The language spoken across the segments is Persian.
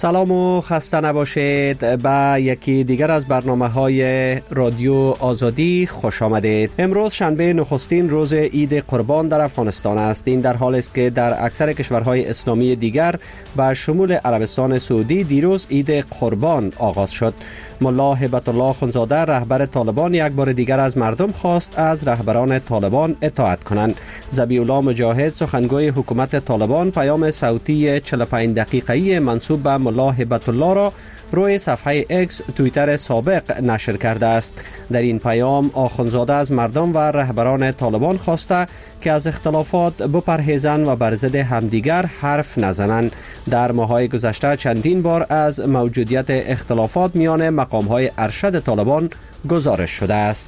سلام و خسته نباشید. به یکی دیگر از برنامه‌های رادیو آزادی خوش آمدید. امروز شنبه نخستین روز عید قربان در افغانستان است. این در حالی است که در اکثر کشورهای اسلامی دیگر به شمول عربستان سعودی دیروز عید قربان آغاز شد. ملا هبت الله خونزاده رهبر طالبان یک بار دیگر از مردم خواست از رهبران طالبان اطاعت کنند. ذبیح الله مجاهد سخنگوی حکومت طالبان پیام صوتی 45 دقیقه‌ای منسوب به ملا هبت الله را روی صفحه اکس توییتر سابق نشر کرده است. در این پیام آخوندزاده از مردم و رهبران طالبان خواسته که از اختلافات بپرهیزند و بر ضد همدیگر حرف نزنند. در ماه‌های گذشته چندین بار از موجودیت اختلافات میان مقام‌های ارشد طالبان گزارش شده است.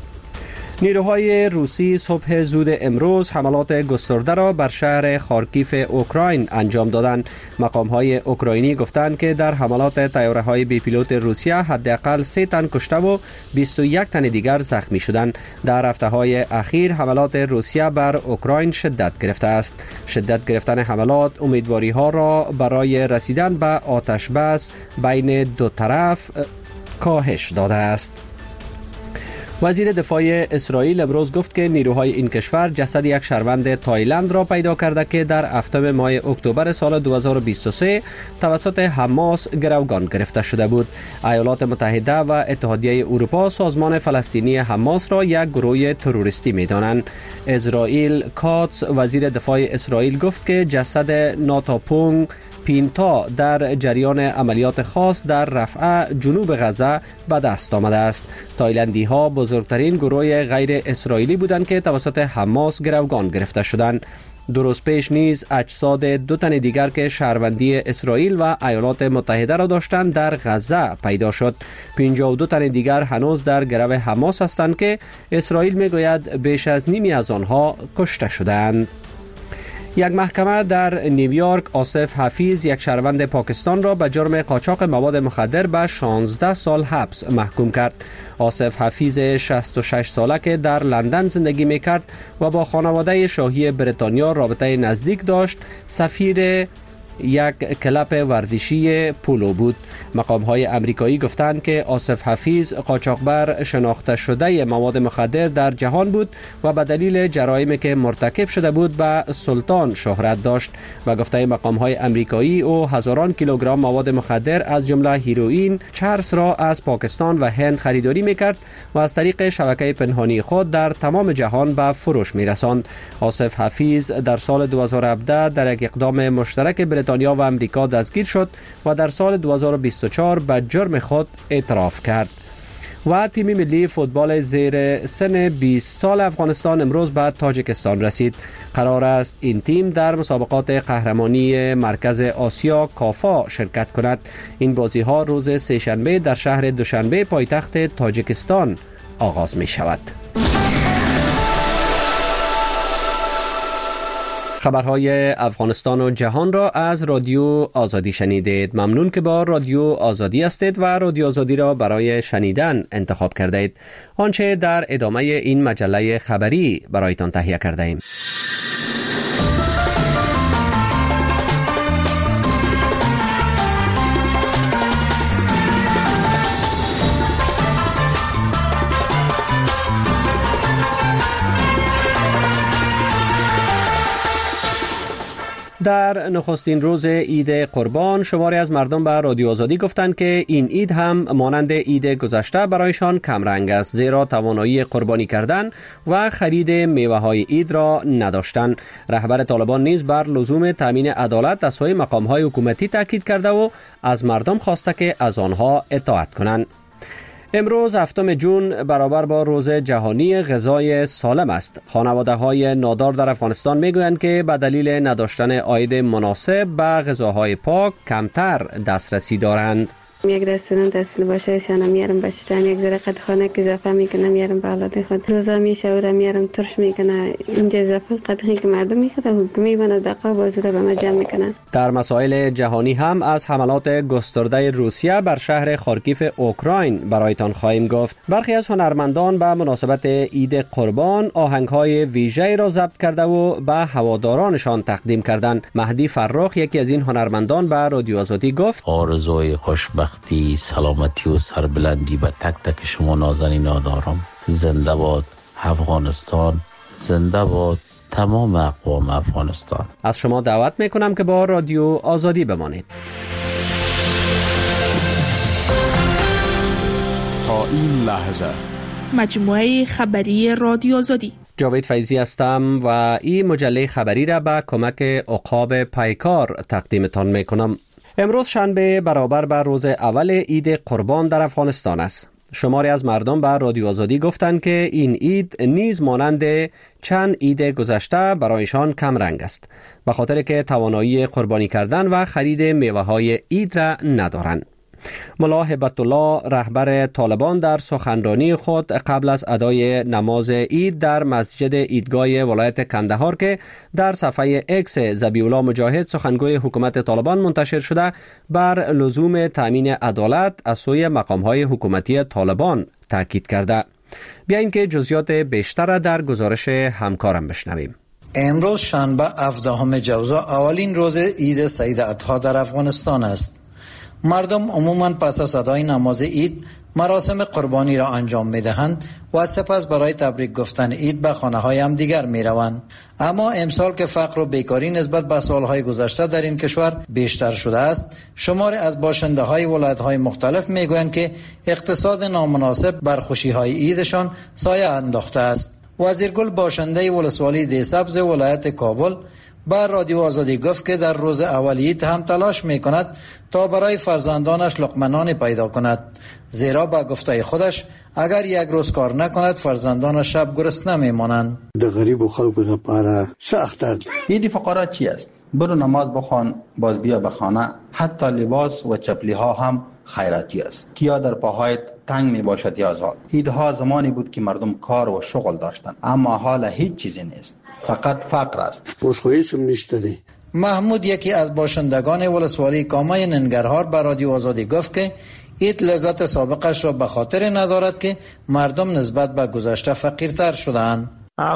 نیروهای روسی صبح زود امروز حملات گسترده را بر شهر خارکیف اوکراین انجام دادند. مقام‌های اوکراینی گفتند که در حملات طیاره‌های بی پیلوت روسیه حداقل 3 تن کشته و 21 تن دیگر زخمی شدند. در هفته‌های اخیر حملات روسیه بر اوکراین شدت گرفته است. شدت گرفتن حملات امیدواری‌ها را برای رسیدن به آتش بس بین دو طرف کاهش داده است. وزیر دفاع اسرائیل امروز گفت که نیروهای این کشور جسد یک شهروند تایلند را پیدا کرده که در هفتم ماه اکتبر سال 2023 توسط حماس گروگان گرفته شده بود. ایالات متحده و اتحادیه اروپا سازمان فلسطینی حماس را یک گروه تروریستی می‌دانند. اسرائیل کاتس وزیر دفاع اسرائیل گفت که جسد ناتاپونگ پینتا در جریان عملیات خاص در رفح جنوب غزه به دست آمده است. تایلندی ها بزرگترین گروه غیر اسرائیلی بودند که توسط حماس گروگان گرفته شدند. دو روز پیش نیز اجساد 2 تن دیگر که شهروندی اسرائیل و ایالات متحده را داشتند در غزه پیدا شد. 52 تن دیگر هنوز در گرو حماس هستند که اسرائیل میگوید بیش از نیمی از آنها کشته شدند. یک محکمه در نیویورک آصف حفیظ یک شهروند پاکستان را به جرم قاچاق مواد مخدر به 16 سال حبس محکوم کرد. آصف حفیظ 66 ساله که در لندن زندگی میکرد و با خانواده شاهی بریتانیا رابطه نزدیک داشت، سفیر یک کلب ورزشی پولو بود. مقام‌های امریکایی گفتند که آصف حفیظ قاچاقبر شناخته شده مواد مخدر در جهان بود و به دلیل جرایمی که مرتکب شده بود به سلطان شهرت داشت و گفته مقام‌های امریکایی او هزاران کیلوگرم مواد مخدر از جمله هیروئین، چرس را از پاکستان و هند خریداری میکرد و از طریق شبکه پنهانی خود در تمام جهان به فروش میرساند. آصف حفیظ در سال 2017 در یک اقدام مشترک بریتانیا و امریکا دستگیر شد و در سال 2024 به جرم خود اعتراف کرد. و تیم ملی فوتبال زیر سن 20 سال افغانستان امروز به تاجیکستان رسید. قرار است این تیم در مسابقات قهرمانی مرکز آسیا کافا شرکت کند. این بازی ها روز سه‌شنبه در شهر دوشنبه پایتخت تاجیکستان آغاز می شود. خبرهای افغانستان و جهان را از رادیو آزادی شنیدید. ممنون که با رادیو آزادی هستید و رادیو آزادی را برای شنیدن انتخاب کردید. آنچه در ادامه این مجله خبری برایتان تهیه کرده ایم. در نخستین روز عید قربان شماری از مردم به رادیو آزادی گفتند که این عید هم مانند عید گذشته برایشان کم رنگ است، زیرا توانایی قربانی کردن و خرید میوه های عید را نداشتند. رهبر طالبان نیز بر لزوم تامین عدالت از سوی مقام های حکومتی تاکید کرده و از مردم خواسته که از آنها اطاعت کنند. امروز هفتم جون برابر با روز جهانی غذای سالم است. خانواده‌های نادار در افغانستان میگویند که به دلیل نداشتن عاید مناسب به غذاهای پاک کمتر دسترسی دارند. یک رستوران اصل باشه شانه میارم باشتم، یک ذره قد خانه که اضافه میکنه میارم به اولاد خود، روزا میشه و میارم ترش میکنه، اینجا اضافه قدری که مردم میخواد حکومی بنا دقیقا بازوده به ما جمع میکنن. در مسائل جهانی هم از حملات گسترده روسیه بر شهر خارکیف اوکراین برایتان خواهیم گفت. برخی از هنرمندان به مناسبت عید قربان آهنگ‌های ویژه‌ای را ضبط کرده و به هوادارانشان تقدیم کردند. مهدی فرخ یکی از این هنرمندان به رادیو آزادی گفت: آرزوی خوشبختی، سلامتی و سربلندی به تک تک شما نازنینان دارم. زنده باد افغانستان، زنده باد تمام اقوام افغانستان. از شما دعوت میکنم که با رادیو آزادی بمانید. تا این لحظه مجموعه خبری رادیو آزادی. جاوید فیضی هستم و این مجله خبری را به کمک عقاب پیکار تقدیمتان میکنم. امروز شنبه برابر بر روز اول عید قربان در افغانستان است. شماری از مردم به رادیو آزادی گفتند که این عید نیز مانند چند عید گذشته برایشان کم رنگ است، به خاطر که توانایی قربانی کردن و خرید میوه های عید را ندارند. ملا هبت الله رهبر طالبان در سخنرانی خود قبل از ادای نماز عید در مسجد عیدگاه ولایت کندهار که در صفحه اکس ذبیح الله مجاهد سخنگوی حکومت طالبان منتشر شده بر لزوم تامین عدالت از سوی مقام‌های حکومتی طالبان تاکید کرده. بیاییم که جزئیات بیشتر در گزارش همکارم بشنویم. امروز شنبه 17 جوزا اولین روز عید سعید اضحی در افغانستان است. مردم عموماً پس از ادای نماز عید مراسم قربانی را انجام می‌دهند و سپس برای تبریک گفتن عید به خانه‌های هم دیگر می‌روند. اما امسال که فقر و بیکاری نسبت به سال‌های گذشته در این کشور بیشتر شده است، شماری از باشنده‌های ولایت‌های مختلف می‌گویند که اقتصاد نامناسب بر خوشی‌های عیدشان سایه انداخته است. وزیرگل باشنده ولسوالی دیسبز ولایت کابل با رادیو آزادی گفت که در روز اول عید هم تلاش می‌کند تا برای فرزندانش لقمه پیدا کند، زیرا با گفته خودش اگر یک روز کار نکند فرزندانش شب گرسنه میمانند. د غریب خلکو لپاره سخت است. عید فقرا چی است؟ برو نماز بخوان، باز بیا به خانه. حتی لباس و چپلی ها هم خیراتی است. کیا در پاهایت تنگ می باشد یا آزاد. عیدها زمانی بود که مردم کار و شغل داشتند، اما حالا هیچ چیزی نیست، فقط فقر است. وسخویسم نشته دی. محمود یکی از باشندگان ولسوالی کامای ننگرهار به رادیو آزادی گفت که عید لذت سابقش را به خاطر ندارد که مردم نسبت به گذشته فقیرتر شدند.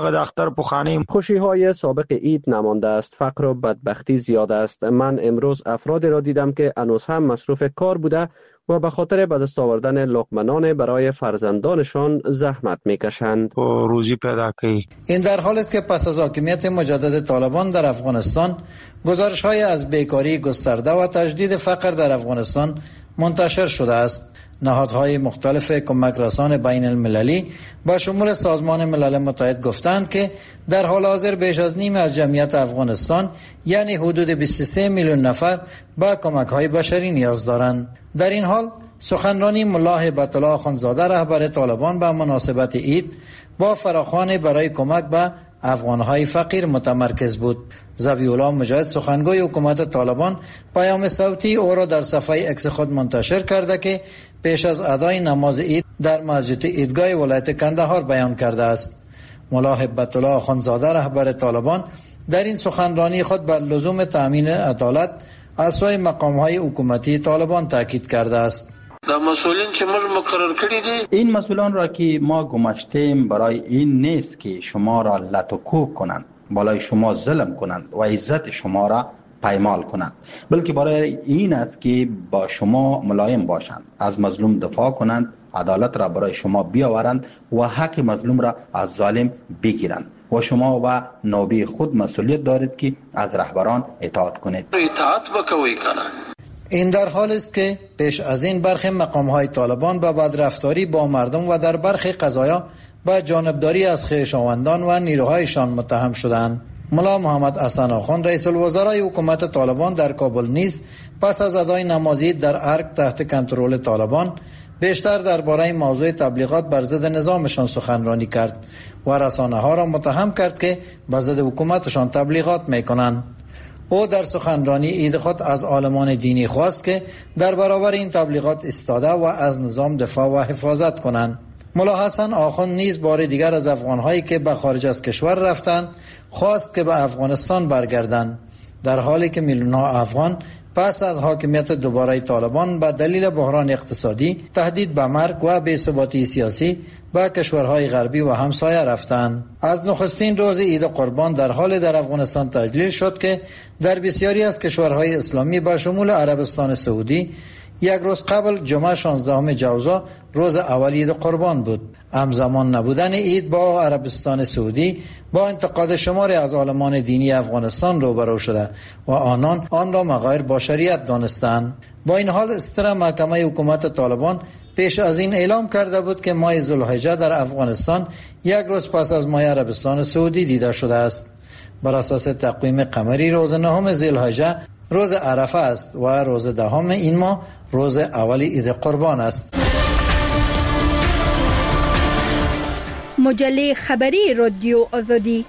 خوشی های سابق عید نمانده است، فقر و بدبختی زیاد است. من امروز افرادی را دیدم که هنوز هم مصروف کار بوده و به خاطر به دست آوردن لقمه برای فرزندانشان زحمت میکشند. روزی پیدا کی. این در حالی است که پس از حاکمیت مجدد طالبان در افغانستان گزارش‌های از بیکاری گسترده و تجدید فقر در افغانستان منتشر شده است. نهادهای مختلف کمک رسان بین المللی با شمول سازمان ملل متحد گفتند که در حال حاضر بیش از نیم از جمعیت افغانستان یعنی حدود 23 میلیون نفر با کمک‌های بشری نیاز دارند. در این حال سخنرانی ملا هبت الله اخندزاده رهبر طالبان به مناسبت عید با فراخوان برای کمک به افغان‌های فقیر متمرکز بود. ذبیح الله مجاهد سخنگوی حکومت طالبان پیام صوتی او را در صفحه اکس خود منتشر کرده که پیش از ادای نماز عید در مسجد عیدگاه ولایت کندهار بیان کرده است. ملا هبت الله اخندزاده رهبر طالبان در این سخنرانی خود بر لزوم تامین عدالت از سوی مقام‌های حکومتی طالبان تاکید کرده است. مسئولین چې موږ مقرر کړی دي، این مسئولان را که ما گماشتیم برای این نیست که شما را لط و کوب کنند، بالای شما ظلم کنند و عزت شما را پایمال کنند، بلکه برای این است که با شما ملایم باشند، از مظلوم دفاع کنند، عدالت را برای شما بیاورند و حق مظلوم را از ظالم بگیرند و شما و نوبه خود مسئولیت دارید که از رهبران اطاعت کنید. اطاعت بکوی کنه. این در حال است که پیش از این برخی مقام‌های طالبان به بدرفتاری با مردم و در برخی قضایا به جانبداری از خویشاوندان و نیروهایشان متهم شدند. ملا محمد حسن آخوند رئیس الوزرای حکومت طالبان در کابل نیز پس از ادای نماز عید در ارگ تحت کنترل طالبان بیشتر درباره موضوع تبلیغات بر ضد نظامشان سخنرانی کرد و رسانه‌ها را متهم کرد که بر ضد حکومتشان تبلیغات می‌کنند. او در سخنرانی عید خود از عالمان دینی خواست که در برابر این تبلیغات ایستاده و از نظام دفاع و حفاظت کنند. ملا حسن آخوند نیز بار دیگر از افغان‌هایی که به خارج از کشور رفتند خواست که به افغانستان برگردند، در حالی که میلیون‌ها افغان پس از حاکمیت دوباره طالبان به دلیل بحران اقتصادی، تهدید به مرگ و بی‌ثباتی سیاسی به کشورهای غربی و همسایه رفتند. از نخستین روز عید قربان در حال در افغانستان تجلیل شد که در بسیاری از کشورهای اسلامی به شمول عربستان سعودی یک روز قبل جمعه 16 جوزا روز اول عید قربان بود. همزمان نبودن عید با عربستان سعودی با انتقاد شماری از عالمان دینی افغانستان روبرو شده و آنان آن را مغایر با شریعت دانستند. با این حال استرا محکمه حکومت طالبان پیش از این اعلام کرده بود که ماه ذوالحجه در افغانستان یک روز پس از ماه عربستان سعودی دیده شده است. بر اساس تقویم قمری روز 9 ذوالحجه روز عرفه است و روز 10 این ماه روز اول عید قربان است. مجله خبری رادیو آزادی.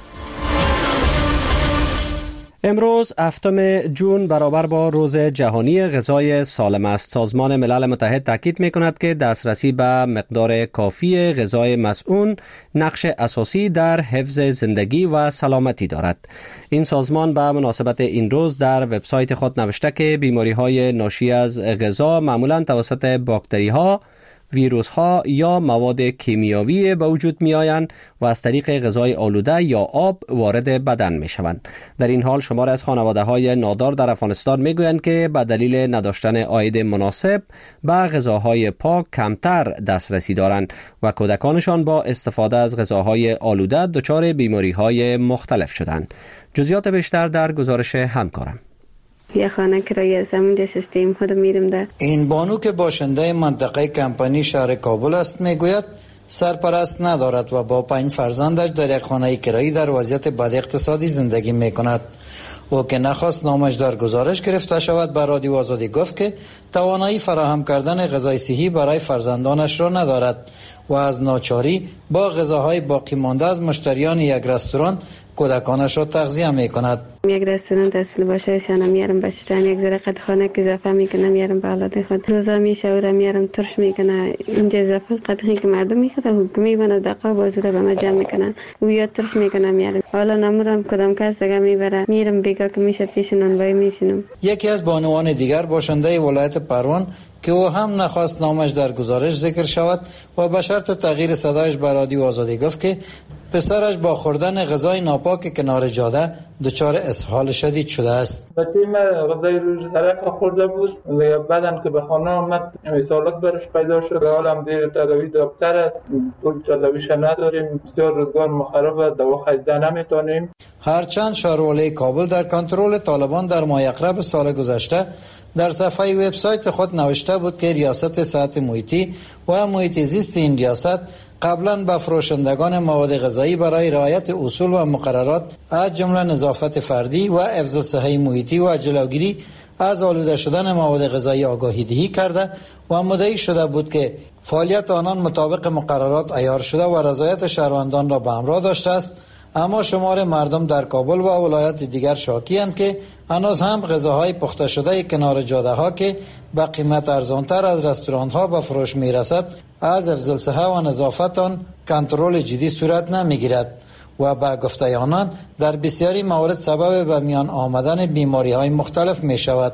امروز 7 جون برابر با روز جهانی غذای سالم است. سازمان ملل متحد تاکید می‌کند که دسترسی به مقدار کافی غذای مسئول نقش اساسی در حفظ زندگی و سلامتی دارد. این سازمان به مناسبت این روز در وبسایت خود نوشته که بیماری‌های ناشی از غذا معمولاً توسط باکتری‌ها، ویروس ها یا مواد کیمیاوی به وجود می آیند و از طریق غذای آلوده یا آب وارد بدن می شوند. در این حال شمار از خانواده های نادار در افغانستان می گویند که به دلیل نداشتن عاید مناسب به غذاهای پاک کمتر دسترسی دارند و کودکانشان با استفاده از غذاهای آلوده دچار بیماری های مختلف شدند. جزئیات بیشتر در گزارش همکارم. یه خانه کرایه از همونجا شستیم خود میرم ده. این بانو که باشنده منطقه کمپانی شهر کابل است میگوید سرپرست ندارد و با 5 فرزندش در یک خانه کرایی در وضعیت بد اقتصادی زندگی میکند. او که نخواست نامش در گزارش گرفته شود به رادیو آزادی گفت که توانایی فراهم کردن غذای صحی برای فرزندانش را ندارد و از ناچاری با غذاهای باقی مانده از مشتریان یک رستوران کودکانش را تغذیه میکند. یک رستوران اصل باشه شانم میارم باشتن یک ذره قد خانه که اضافه میکنم میارم به اولاد خود روزا میشه و میارم ترش میکنه اینجا اضافه قدری که مردم میخواد حکومی بنا دقیقا بازوره به ما جمع میکنن و یا ترش میکنم میارم حالا نمورم کدام کس دیگه میبره میرم بیگا که میشه پیش نانوایی میشینم. یکی از بانوان دیگر باشنده ولایت پروان که او هم نخواست نامش در گزارش ذکر شود و به شرط تغییر صدایش به رادیو آزادی گفت که پسرش با خوردن غذای ناپاک کنار جاده دچار اسهال شدید شده است. بچه من غذای روز طرف خورده بود بعدن که به خانه آمد اسهالات برش پیدا شد. حالم زیر تداوی دکتر است، پول تداویش نداریم، بسیار روزگار مخرب، دوا خریده نمیتونیم. هرچند شهرولای کابل در کنترل طالبان در ماه اقرب سال گذشته در صفحه وبسایت خود نوشته بود که ریاست صحت محیطی و محیط زیست این ریاست قبلا به فروشندگان مواد غذایی برای رعایت اصول و مقررات از جمله نظافت فردی و حفظ صحه محیطی و جلوگیری از آلوده شدن مواد غذایی آگاهی دهی کرده و مدعی شده بود که فعالیت آنان مطابق مقررات عیار شده و رضایت شهروندان را به همراه داشته است. اما شمار مردم در کابل و ولایات دیگر شاکی‌اند که هنوز هم غذاهای پخته شده کنار جاده‌ها که به قیمت ارزانتر از رستوران‌ها به فروش می‌رسد از حفظ الصحه و نظافت آن کنترل جدی صورت نمی‌گیرد و به گفته آنان در بسیاری موارد سبب به میان آمدن بیماری‌های مختلف می‌شود.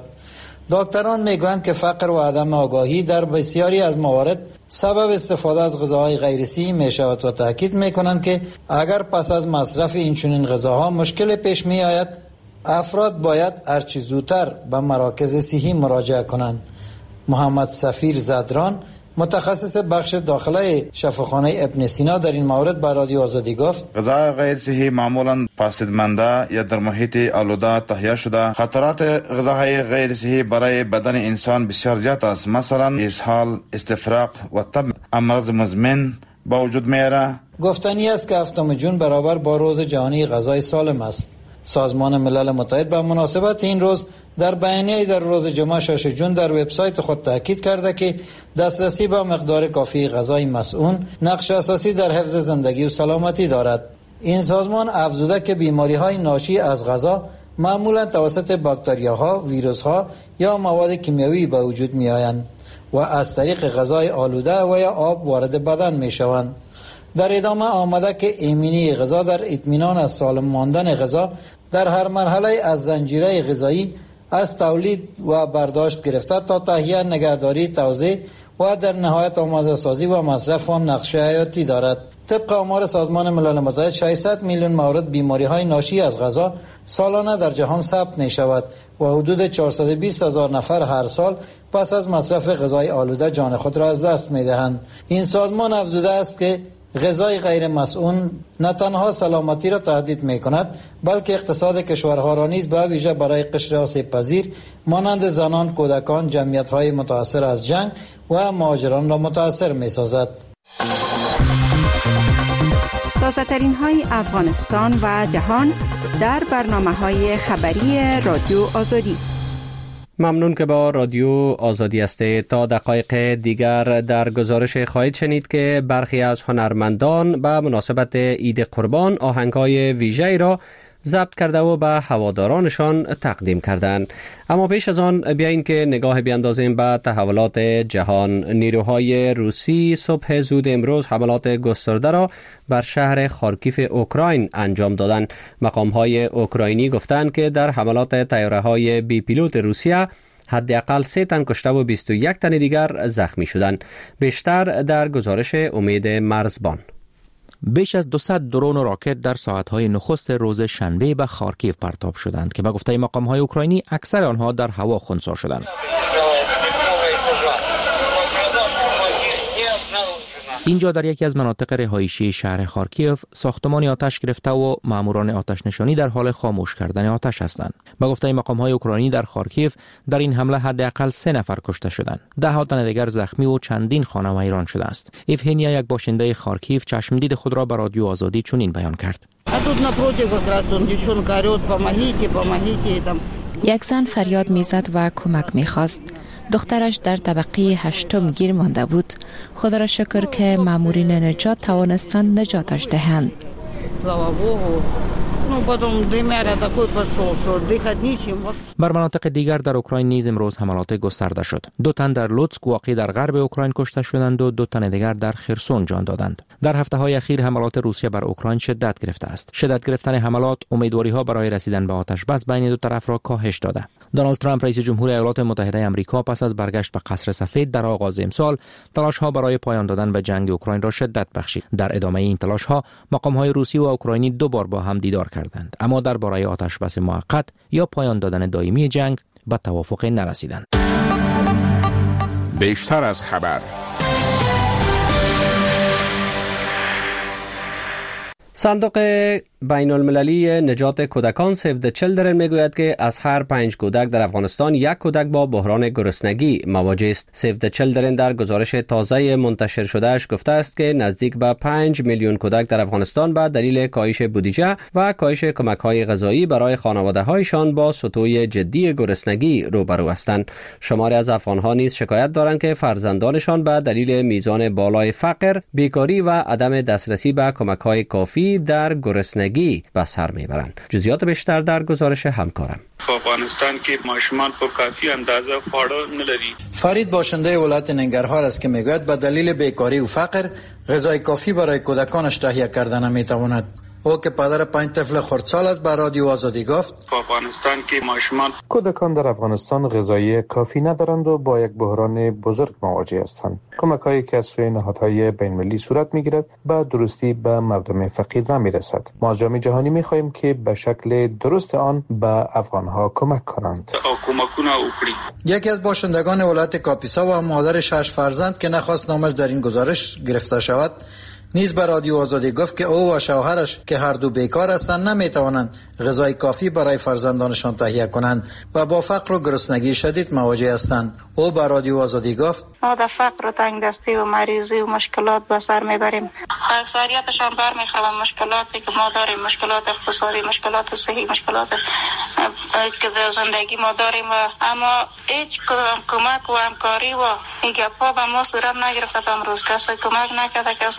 دکتران میگویند که فقر و عدم آگاهی در بسیاری از موارد سبب استفاده از غذاهای غیر صحی می شود و تاکید میکنند که اگر پس از مصرف این چنین غذاها مشکل پیش می آید افراد باید هرچه زودتر به مراکز صحی مراجعه کنند. محمد سفیر زدران متخصص بخش داخله شفاخانه ابن سینا در این مورد به رادیو آزادی گفت غذای غیر صحی معمولا فاسدمانده یا در محیط آلوده تهیه شده. خطرات غذاهای غیر صحی برای بدن انسان بسیار زیاد است. مثلا اسهال، استفراغ و تب امراض مزمن با وجود میاره. گفتنی است که 7 جون برابر با روز جهانی غذای سالم است. سازمان ملل متحد به مناسبت این روز در بیانیه‌ای در روز جمعه 6 جون در وبسایت خود تاکید کرده که دسترسی به مقدار کافی غذای مسئول نقش اساسی در حفظ زندگی و سلامتی دارد. این سازمان افزوده که بیماری‌های ناشی از غذا معمولا توسط باکتریاها، ویروسها یا مواد کیمیایی به وجود می آیند و از طریق غذای آلوده و یا آب وارد بدن می شوند. در ادامه آمده که ایمنی غذا در اطمینان از سالم ماندن غذا در هر مرحله از زنجیره غذایی از تولید و برداشت گرفته تا تهیه، نگهداری، توزیع و در نهایت آماده سازی و مصرف آن نقش حیاتی دارد. طبق آمار سازمان ملل متحد 600 میلیون مورد بیماری های ناشی از غذا سالانه در جهان ثبت می شود و حدود 420,000 نفر هر سال پس از مصرف غذای آلوده جان خود را از دست می دهند. این سازمان افزوده است که غذای غیر مسئول نه تنها سلامتی را تهدید می کند بلکه اقتصاد کشورها را نیز به ویژه برای قشر آسیب پذیر مانند زنان، کودکان، جمعیت‌های متاثر از جنگ و مهاجران را متاثر می سازد. تازه‌ترین های افغانستان و جهان در برنامه‌های خبری رادیو آزادی. ممنون که با رادیو آزادی هستید. تا دقایق دیگر در گزارش خواهید شنید که برخی از هنرمندان به مناسبت عید قربان آهنگ‌های ویژه‌ای را ضبط کرده و به هوادارانشان تقدیم کردند. اما پیش از آن بیایید که نگاه بیاندازیم به تحولات جهان. نیروهای روسی صبح زود امروز حملات گسترده را بر شهر خارکیف اوکراین انجام دادند. مقام‌های اوکراینی گفتند که در حملات طیاره‌های بی پیلوت روسیه حداقل 3 تن کشته و 21 تن دیگر زخمی شدند. بیشتر در گزارش امید مرزبان. بیش از 200 درون و راکت در ساعت‌های نخست روز شنبه به خارکیف پرتاب شدند که به گفته مقام‌های اوکراینی اکثر آنها در هوا خنثی شدند. اینجا در یکی از مناطق رهایشی شهر خارکیف ساختمانی آتش گرفته و ماموران آتش نشانی در حال خاموش کردن آتش هستند. به گفته مقام‌های اوکراینی در خارکیف در این حمله حداقل 3 نفر کشته شدند. 10 تن دیگر زخمی و چندین خانه ویران شده است. ایفهنیا، یک باشنده خارکیف، چشمدید خود را به رادیو آزادی چنین بیان کرد. یک زن فریاد میزد و کمک میخواست. دخترش در طبقه 8 گیر مانده بود. خدا را شکر که مامورین نجات توانستند نجاتش دهند. بر مناطق دیگر در اوکراین نیز امروز حملات گسترده شد. 2 تن در لوتسک واقع در غرب اوکراین کشته شدند و 2 تن دیگر در خرسون جان دادند. در هفته‌های اخیر حملات روسیه بر اوکراین شدت گرفته است. شدت گرفتن حملات امیدواری‌ها برای رسیدن به آتش بس بین دو طرف را کاهش داده. دونالد ترامپ رئیس جمهور ایالات متحده آمریکا پس از برگشت به قصر سفید در آغاز امسال تلاش‌ها برای پایان دادن به جنگ اوکراین را شدت بخشید. در ادامه این تلاش‌ها مقام‌های روسی و اوکراینی 2 بار با هم دیدار کردند، اما درباره آتش بس موقت یا پایان دادن دائمی جنگ به توافق نرسیدند. بیشتر از خبر. صندوق بین المللی نجات کودکان سیو د چیلدرن میگوید که از هر 5 کودک در افغانستان 1 کودک با بحران گرسنگی مواجه است. سیو د چیلدرن در گزارش تازه منتشر شدهش گفته است که نزدیک به 5 میلیون کودک در افغانستان به دلیل کاهش بودجه و کاهش کمک‌های غذایی برای خانواده‌هایشان با سطوح جدی گرسنگی روبرو هستند. شماری از افغان‌ها نیز شکایت دارند که فرزندانشان به دلیل میزان بالای فقر، بیکاری و عدم دسترسی به کمک‌های کافی در گرسنگی به سر میبرند. جزئیات بیشتر در گزارش همکارم. افغانستان که ماشومان په کافی اندازه خواړه نلري. فرید باشنده ولایت ننگرهار است که میگوید به دلیل بیکاری و فقر غذای کافی برای کودکانش تهیه کردن نمیتواند. او که پدر 5 طفل خردسال است به رادیو آزادی گفت په افغانستان کې ماشومان کودکان در افغانستان غذایی کافی ندارند و با یک بحران بزرگ مواجه هستند. کمک‌هایی که از سوی نهادهای بین‌المللی صورت می‌گیرد به درستی به مردم فقیر نمی‌رسد. ما از جامعه جهانی می‌خواهیم که به شکل درست آن به افغان‌ها کمک کنند. یکی از باشندگان ولایت کاپیسا و مادر 6 فرزند که نخواست نامش در این گزارش گرفته شود نیز به رادیو آزادی گفت که او و شوهرش که هر دو بیکار هستند نمیتوانند غذای کافی برای فرزندانشان تهیه کنند و با فقر و گرسنگی شدید مواجه هستند. او به رادیو آزادی گفت ما در فقر و تنگ دستی و مریضی و مشکلات به سر میبریم. اکثریتشان برمیخوان مشکلاتی که ما داریم، مشکلات اقتصادی، مشکلات صحی، مشکلات که در زندگی ما داریم و اما هیچ کمک و همکاری و این گپا به ما صورت نگرفته. امروز کسی کمک نکرده، کسی ما را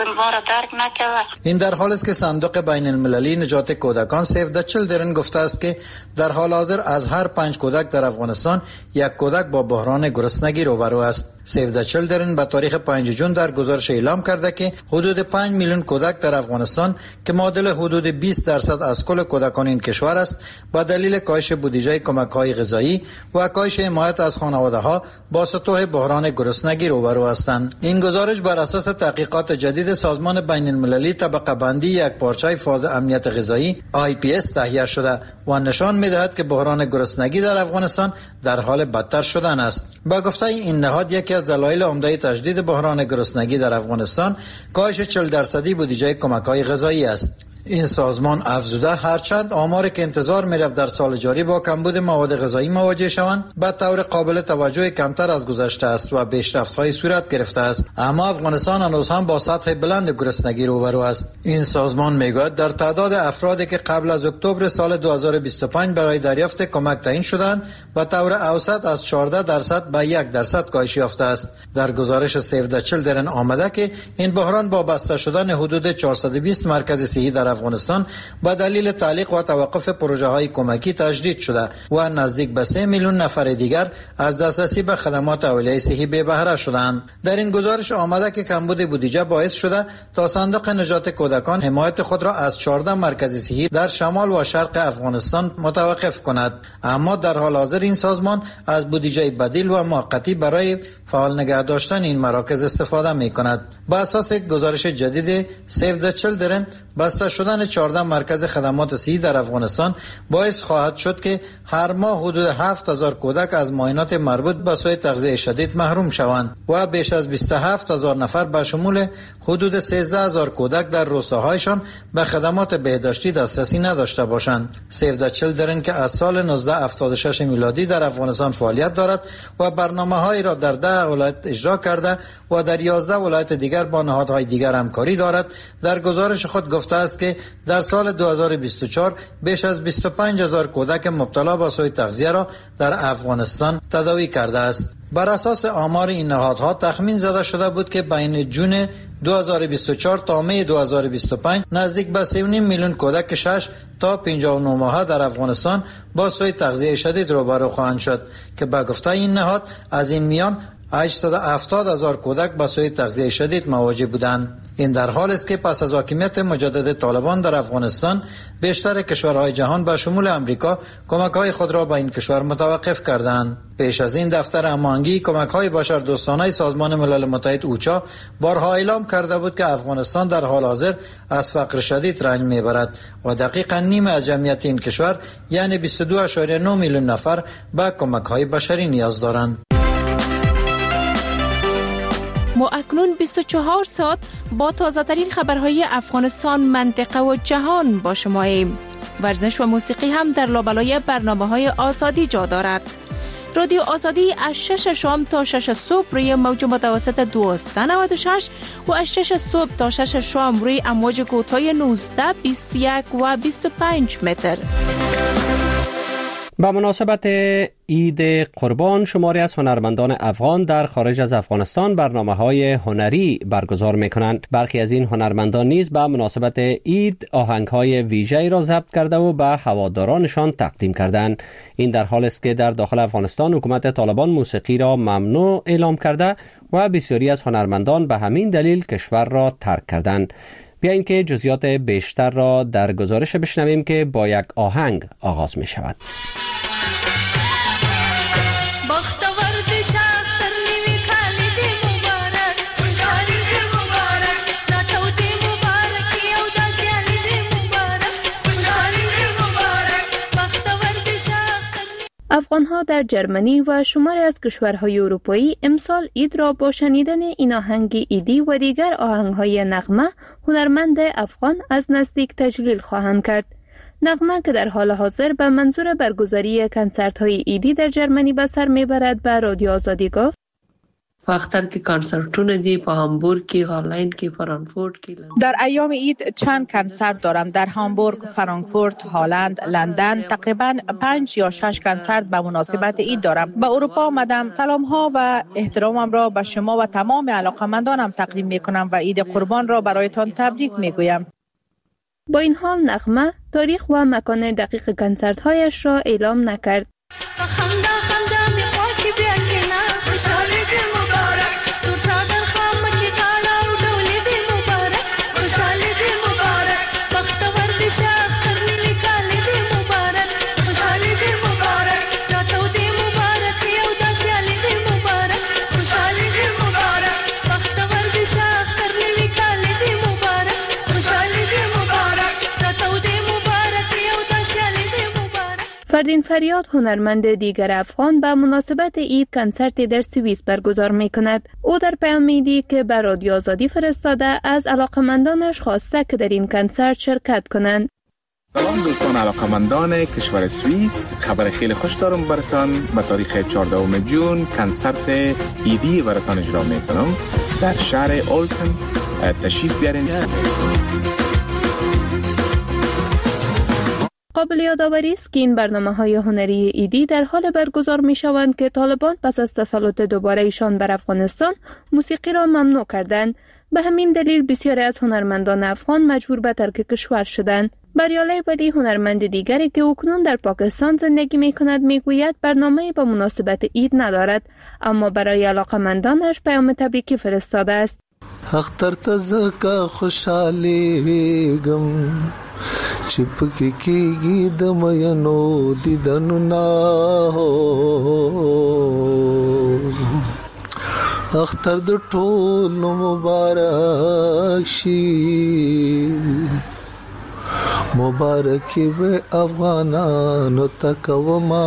درک نکرده. این در حال است که صندوق بین المللی نجات کودکان سیو د چیلدرن گفته است که در حال حاضر از هر 5 کودک در افغانستان یک کودک با بحران گرسنگی روبرو است. سیو د چیلدرن به تاریخ 5 جون در گزارش اعلام کرده که حدود 5 میلیون کودک در افغانستان که معادل حدود 20% از کل کودکان این کشور است، با دلیل کاهش بودجه کمک‌های غذایی و کاهش حمایت از خانواده‌ها با سطوح بحران گرسنگی روبرو هستند. این گزارش بر اساس تحقیقات جدید سازمان بین المللی طبقه بندی یک پارچه فاز امنیت غذایی IPS تهیه شده و نشان می‌دهد که بحران گرسنگی در افغانستان در حال بدتر شدن است. با گفته این نهاد، یکی از دلایل عمده تجدید بحران گرسنگی در افغانستان کاهش 40% بودجه کمک‌های غذایی است. این سازمان افزوده هرچند آماری که انتظار می‌رفت در سال جاری با کمبود مواد غذایی مواجه شوند به طور قابل توجه کمتر از گذشته است و پیشرفت‌های صورت گرفته است، اما افغانستان هنوز هم با سطح بلند گرسنگی روبرو است. این سازمان میگوید در تعداد افرادی که قبل از اکتبر سال 2025 برای دریافت کمک تعیین شدند و طور اوسط از 14% به 1% کاهش یافته است. در گزارش سیو د چیلدرن آمده که این بحران با بسته شدن حدود 420 مرکز صحی در افغانستان با دلیل تعلیق و توقف پروژه های کمکی تجدید شده و نزدیک به 3 میلیون نفر دیگر از دسترسی به خدمات اولیه صحی بی بهره شدند. در این گزارش آمده که کمبود بودجه باعث شده تا صندوق نجات کودکان حمایت خود را از 14 مرکز صحی در شمال و شرق افغانستان متوقف کند، اما در حال حاضر این سازمان از بودجه بدیل و موقتی برای فعال نگه داشتن این مراکز استفاده می کند. با اساس گزارش جدید سیو د چیلدرن، بسته شدن 14 مرکز خدمات صحی در افغانستان باعث خواهد شد که هر ماه حدود 7000 کودک از معاینات مربوط به سوء تغذیه شدید محروم شوند و بیش از 27000 نفر به شمول حدود 13000 کودک در روستاهایشان به خدمات بهداشتی دسترسی نداشته باشند. سیو د چیلدرن که از سال 1976 میلادی در افغانستان فعالیت دارد و برنامه‌هایی را در 10 ولایت اجرا کرده و در 11 ولایت دیگر با نهادهای دیگر همکاری دارد، در گزارش خود گفته است که در سال 2024 بیش از 25000 کودک مبتلا به سوء تغذیه را در افغانستان تداوی کرده است. بر اساس آمار این نهادها تخمین زده شده بود که بین جون 2024 تا می 2025 نزدیک به 3.5 میلیون کودک 6 تا 59 ماهه در افغانستان با سوء تغذیه شدید روبرو خواهند شد که به گفته این نهاد از این میان 870,000 کودک با سوء تغذیه شدید مواجه بودند. این در حال است که پس از حاکمیت مجدد طالبان در افغانستان بیشتر کشورهای جهان به شمول امریکا کمک‌های خود را به این کشور متوقف کردند. پیش از این دفتر هماهنگی کمک‌های بشردوستانه سازمان ملل متحد اوچا بارها اعلام کرده بود که افغانستان در حال حاضر از فقر شدید رنج میبرد و دقیقاً نیم از جمعیت این کشور یعنی 22.9 میلیون نفر به کمک‌های بشری نیاز دارند. ما اکنون 24 ساعت با تازه ترین خبرهای افغانستان، منطقه و جهان با شما ایم. ورزش و موسیقی هم در لابلای برنامه‌های آزادی جا دارد. رادیو آزادی از 6 شام تا 6 صبح روی موج متوسط 1296 و از 6 صبح تا 6 شام روی امواج کوتاه 19، 21 و 25 متر. به مناسبت عید قربان شماری از هنرمندان افغان در خارج از افغانستان برنامه‌های هنری برگزار می‌کنند. برخی از این هنرمندان نیز به مناسبت عید آهنگ‌های ویژه‌ای را ضبط کرده و به هوادارانشان تقدیم کردند. این در حال است که در داخل افغانستان حکومت طالبان موسیقی را ممنوع اعلام کرده و بسیاری از هنرمندان به همین دلیل کشور را ترک کردند. بیایید که جزئیات بیشتر را در گزارش بشنویم که با یک آهنگ آغاز می شود. افغان‌ها در جرمنی و شماری از کشورهای اروپایی امسال عید را با شنیدن این آهنگ عیدی و دیگر آهنگ‌های نغمه هنرمند افغان از نزدیک تجلیل خواهند کرد. نغمه که در حال حاضر به منظور برگزاری کنسرت‌های عیدی در جرمنی به سر می‌برد به رادیو آزادی گفت: وقتی که کنسرتونه دی په هامبورگ کې، هالند کې، فرانکفورت کې. در ایام عید چند کنسرت دارم در هامبورگ، فرانکفورت، هالند، لندن. تقریبا 5 یا 6 کنسرت به مناسبت عید دارم. به اروپا آمدم. سلام ها و احترامم را به شما و تمام علاقمندانم تقدیم می کنم و عید قربان را برایتان تبریک می گویم. با این حال نغمه تاریخ و مکان دقیق کنسرت هایش را اعلام نکرد. فردین فریاد هنرمند دیگر افغان به مناسبت عید کنسرتی در سوئیس برگزار می کند. او در پیام عیدی که به رادیو آزادی فرستاده از علاقمندانش خواسته که در این کنسرت شرکت کنند. سلام دوستان علاقمندان کشور سوئیس، خبر خیلی خوش دارم براتان. به تاریخ 14 جون کنسرت عیدی براتان اجرا می کنم در شهر اولتن. تشریف بیارین. قابل یادآوری است که این برنامه‌های هنری عیدی در حال برگزار می‌شوند که طالبان پس از تسلط دوباره ایشان بر افغانستان موسیقی را ممنوع کردند. به همین دلیل بسیاری از هنرمندان افغان مجبور به ترک کشور شدند. بریالای ولی هنرمند دیگری که اکنون در پاکستان زندگی می‌کند می‌گوید برنامه‌ای به مناسبت عید ندارد، اما برای علاقه‌مندانش پیام تبریکی فرستاده است. اختر تزکا خوشحالیږم چې پکې کېږي د مینو دیدنو نه اختر د ټولو مبارک شي مبارکي به افغانانو ته کومه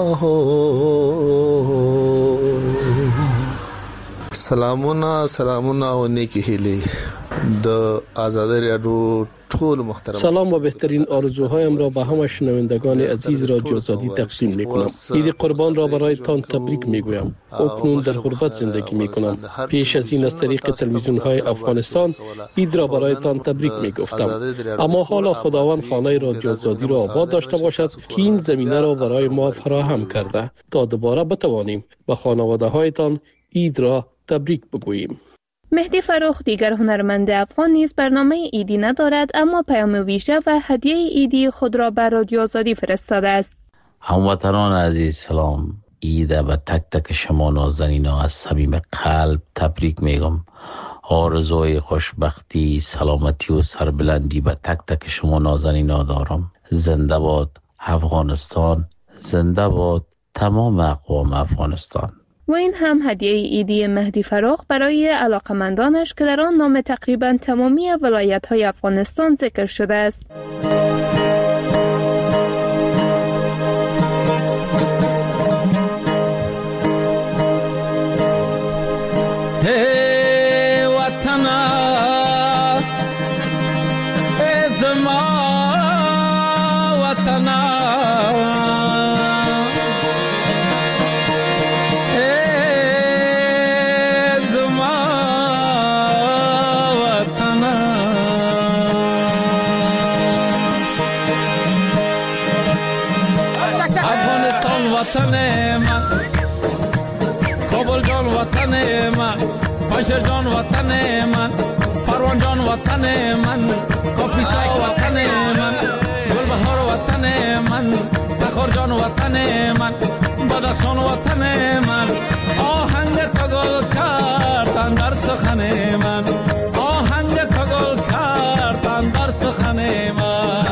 سلامونه و نیکی هیلی د آزادی رادیو ټول محترم. سلام و بهترین آرزوهایم را به همه شنوندگان عزیز رادیو آزادی تقدیم می‌کنم. عید قربان را برایتان تبریک می‌گویم. اکنون در غربت زندگی می‌کنم. پیش از این از طریق تلویزیون‌های افغانستان عید را برایتان تبریک می‌گفتم. اما حالا خداوند خانه رادیو آزادی را آباد داشته باشد که این زمینه را برای ما فراهم کرده تا دوباره بتوانیم به خانواده‌هایتان عید را تبریک بگوییم. مهدی فروخ دیگر هنرمند افغان نیز برنامه عیدی ندارد، اما پیام ویژه و هدیه عیدی خود را بر رادیو آزادی فرستاده است. هموطنان عزیز سلام. عید به تک تک شما نازنینا از صمیم قلب تبریک میگم. آرزوی خوشبختی، سلامتی و سربلندی به تک تک شما نازنینا دارم. زنده باد افغانستان، زنده باد تمام اقوام افغانستان. و این هم هدیه عیدی مهدی فروخ برای علاقمندانش که در آن نام تقریبا تمامی ولایت‌های افغانستان ذکر شده است. کابل جان وطن من، پنشر جان وطن من، پروان جان وطن من، کاپیسا وطن من، گلبهار وطن من، تخار جان وطن من، بدخشان وطن من. آهنگ تا گل کردن در سخن من، آهنگ تا گل کردن در سخن من.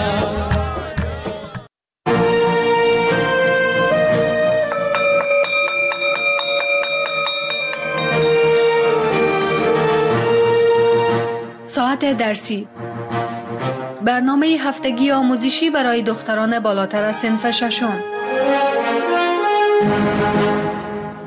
ساعت درسی، برنامه هفتگی آموزشی برای دختران بالاتر از صنف ششم.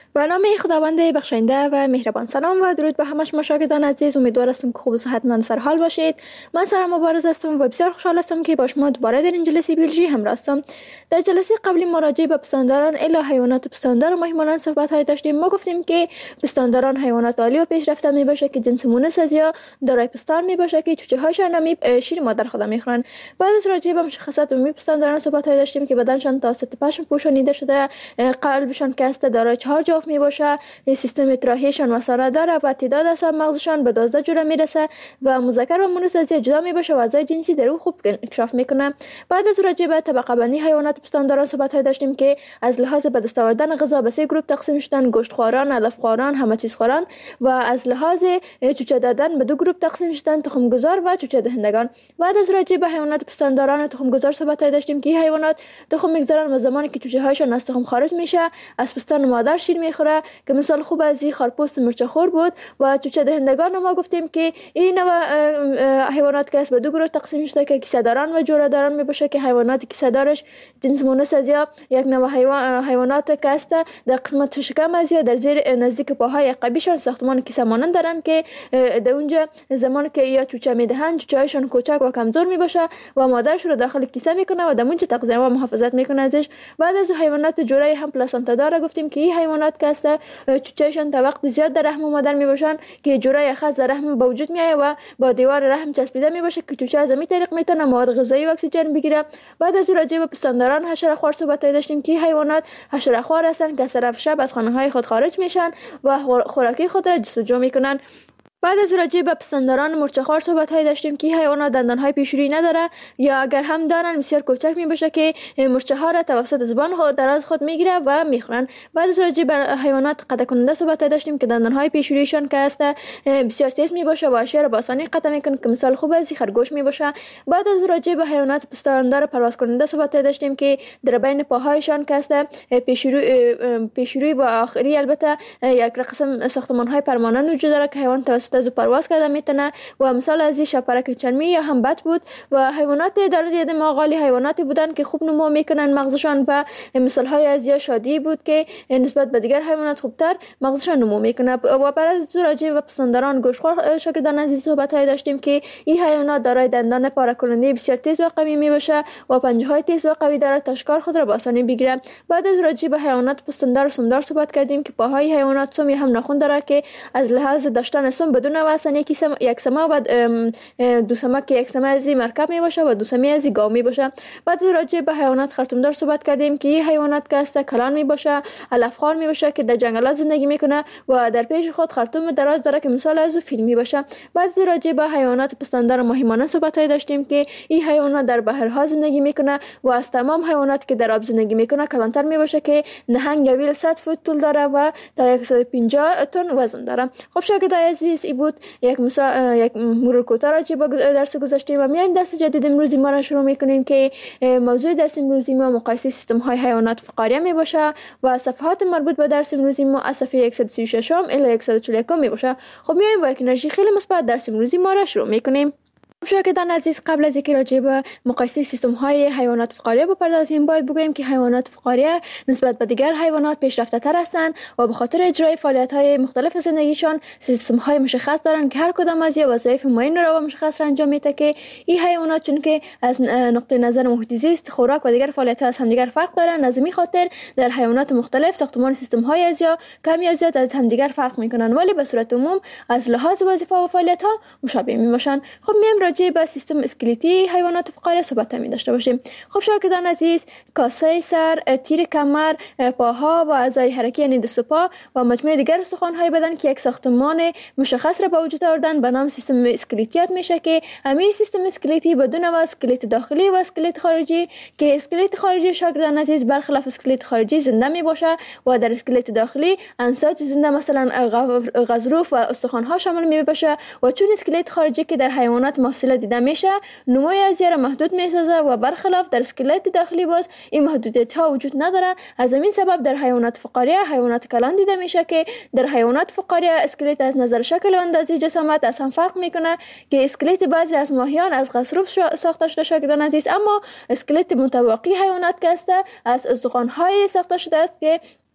به نام خداوند بخشنده و مهربان. سلام و درود به همه شما شاگردان عزیز. امیدوار هستم که خوب و صحتمند سر حال باشید. من سارا مبارز هستم و بسیار خوشحال هستم که با شما دوباره در این جلسه بیولوژی همراه هستم. در جلسه قبلی ما راجع به پستانداران الی حیوانات پستاندار و مهمانان صحبت های داشتیم. ما گفتیم که پستانداران حیوانات عالی و پیشرفته می باشه که جنس مونس از یا دارای پستان می باشه که چوچه هاشون نمی شیر مادر خود میخورن. بعد از راجع به مشخصات عمومی پستانداران صحبت های داشتیم که بدنشان توسط پشم پوشانیده شده، قلبشان که است دارای 4 جوف می باشه، سیستم اتراحیشان وسانه داره و تعداد اعصاب مغزشان به 12 جوره میرسه و مذکر و مونس از جدا می باشه و اعضای جنسی در او خوب انکشاف میکنه. بعد از راجع به طبقه بندی حیوانات پستانداران صحبت های داشتیم که از لحاظ به دست آوردن غذا به 3 گروه تقسیم شدن: گوشت خواران، علف خواران، همه چیز خواران، و از لحاظ چوچه دادن به 2 گروه تقسیم شدن: تخم گذار و چوچه دهندگان. بعد از راجع به حیوانات پستانداران تخم گذار صحبت های داشتیم که حیوانات تخم میگذارن و زمانی که چوچه هاشون از تخم خارج میشه از پستان مادر شیر میخوره که مثال خوب از این خرپوست مرچخور بود. و چوچه دهندگان ما گفتیم که این نوع حیوانات که به 2 گروه تقسیم شده که کیسه داران و جوره داران میباشه که حیوانات کیسه دارش جنس مونس از یا یک نوع حیوانات که است در قسمت شکم از یا در زیر نزدیک پاهای عقبیشان ساختمان کیسه مانند دارن که در اونجا زمانی که یا چوچه میدهن چوچه هاشون کوچک و کمزور میباشه و مادرش رو داخل کیسه میکنه و در اونجا تغذیه و محافظت میکنه ازش. بعد از حیوانات جوره هم پلاسانتا داره گفتیم که این حیوانات که است چوچهشان تا وقت زیاد در رحم مادر میباشن که جوره خاص در رحم به وجود میاد و با دیوار رحم چسبیده میباشه که چوچه از همین طریق میتونه مواد غذایی و اکسیژن بگیره. بعد از راجع به پستانداران حشره خوار صحبت داشتیم که حیوانات حشره خوار هستند که صرف شب از خانه های خود خارج میشن و خوراکی خود را جستجو میکنن. بعد از راجع به پستانداران مرچخوار صحبت های داشتیم که حیوانات دندان های پیشرویی نداره یا اگر هم دارن بسیار کوچک میباشه که مرچه ها را توسط زبان خود دراز خود میگیره و میخورن. بعد از راجع به حیوانات قطع کننده صحبت های داشتیم که دندان های پیشرویشان که است بسیار تیز میباشه و اشیا را با آسانی قطع میکنه که مثال خوب از خرگوش میباشه. بعد از راجع به حیوانات پستاندار پرواز کننده صحبت های داشتیم که در بین پاهایشان که است پیشروی و آخری البته یک رقم ساختمان های پرمانند وجود داره که حیوان توسط از پرواز کرده میتونه و مثال از شپرک چرمی یا هم بط بود. و حیوانات در دید ماغالی حیواناتی بودن که خوب نمو میکنن مغزشان و مثال های از یا شادی بود که نسبت به دیگر حیوانات خوبتر مغزشان نمو میکنه. و برای راجع به پستانداران گوشتخوار شاگردان عزیز صحبت های داشتیم که این حیوانات دارای دندان پاره کننده بسیار تیز و قوی میباشه و پنجه های تیز و قوی داره تا شکار خود را با آسانی بگیره. بعد از راجع به حیوانات پستاندار و سمدار صحبت کردیم که پاهای حیوانات سم یا هم ناخن داره که از لحاظ داشتن سم بدون واسه یک سمه و دو سمه که یک سمه از مرکب می باشه و دو سمه از گاو می باشه. بعد راجع به حیوانات خرطومدار صحبت کردیم که این حیوانات که است کلان می باشه، علف خوار می باشه که در جنگلات زندگی میکنه و در پیش خود خرطوم دراز داره که مثال از فیل می باشه. بعد راجع به حیوانات پستاندار ماهیمانه صحبت های داشتیم که این حیوانات در بحرها زندگی میکنه و از تمام حیوانات که در آب زندگی میکنه کلانتر می باشه که نهنگ یا ویل 100 فوت طول داره و تا 150 تن وزن داره. خب شاگردای عزیز این بود یک مرور کوتاه راجع به درس گذشته و میایم درس جدید امروزی ما را شروع میکنیم که موضوع درس امروزی ما مقایسه سیستم های حیوانات فقاریه می باشه و صفحات مربوط به درس امروزی ما از صفحه 136 الی 141 می باشه. خب میایم با یک انرژی خیلی مثبت درس امروزی ما را شروع میکنیم. شاگردان عزیز قبل از اینکه راجع به مقایسه سیستم های حیوانات فقاریه بپردازیم باید بگوییم که حیوانات فقاریه نسبت به دیگر حیوانات پیشرفته تر هستند و به خاطر اجرای فعالیت های مختلف زندگیشان سیستم های مشخص دارند که هر کدام از یا وظایف معین را و مشخص را انجام میده که این حیوانات چون که از نقطه نظر محیط زیست، خوراک و دیگر فعالیت ها از همدیگر فرق دارند، از این خاطر در حیوانات مختلف ساختمان سیستم های از یا کمی یا زیاد از همدیگر فرق میکنند ولی به صورت عموم از لحاظ وظیفه و فعالیت ها مشابه میباشند. خب راجع به سیستم اسکلتی حیوانات فقاریه صحبت می داشته باشیم. خب شاگردان عزیز کاسه سر، تیر کمر، پاها و اعضای حرکی یعنی دست و پا و مجموعه دیگر استخوان‌های بدن که یک ساختمان مشخص را به وجود آوردن به نام سیستم اسکلتی میشه که همین سیستم اسکلتی بدون و اسکلت داخلی و اسکلت خارجی که اسکلت خارجی شاگردان عزیز برخلاف اسکلت خارجی زنده می باشه و در اسکلت داخلی انساج زنده مثلا غضروف و استخوان‌ها شامل می باشه و چون اسکلت خارجی که در حیوانات مفصل دیده میشه نموی ازیا را محدود میسازه و برخلاف در اسکلت داخلی باز این محدودیت ها وجود نداره. از همین سبب در حیوانات فقاریه حیوانات کلان دیده میشه که در حیوانات فقاریه اسکلت از نظر شکل و اندازه جسامت از هم فرق میکنه که اسکلت بعضی از ماهیان از غضروف ساخته شده شاگردان عزیز، اما اسکلت متواقی حیوانات که است از استخوان های ساخته شده است که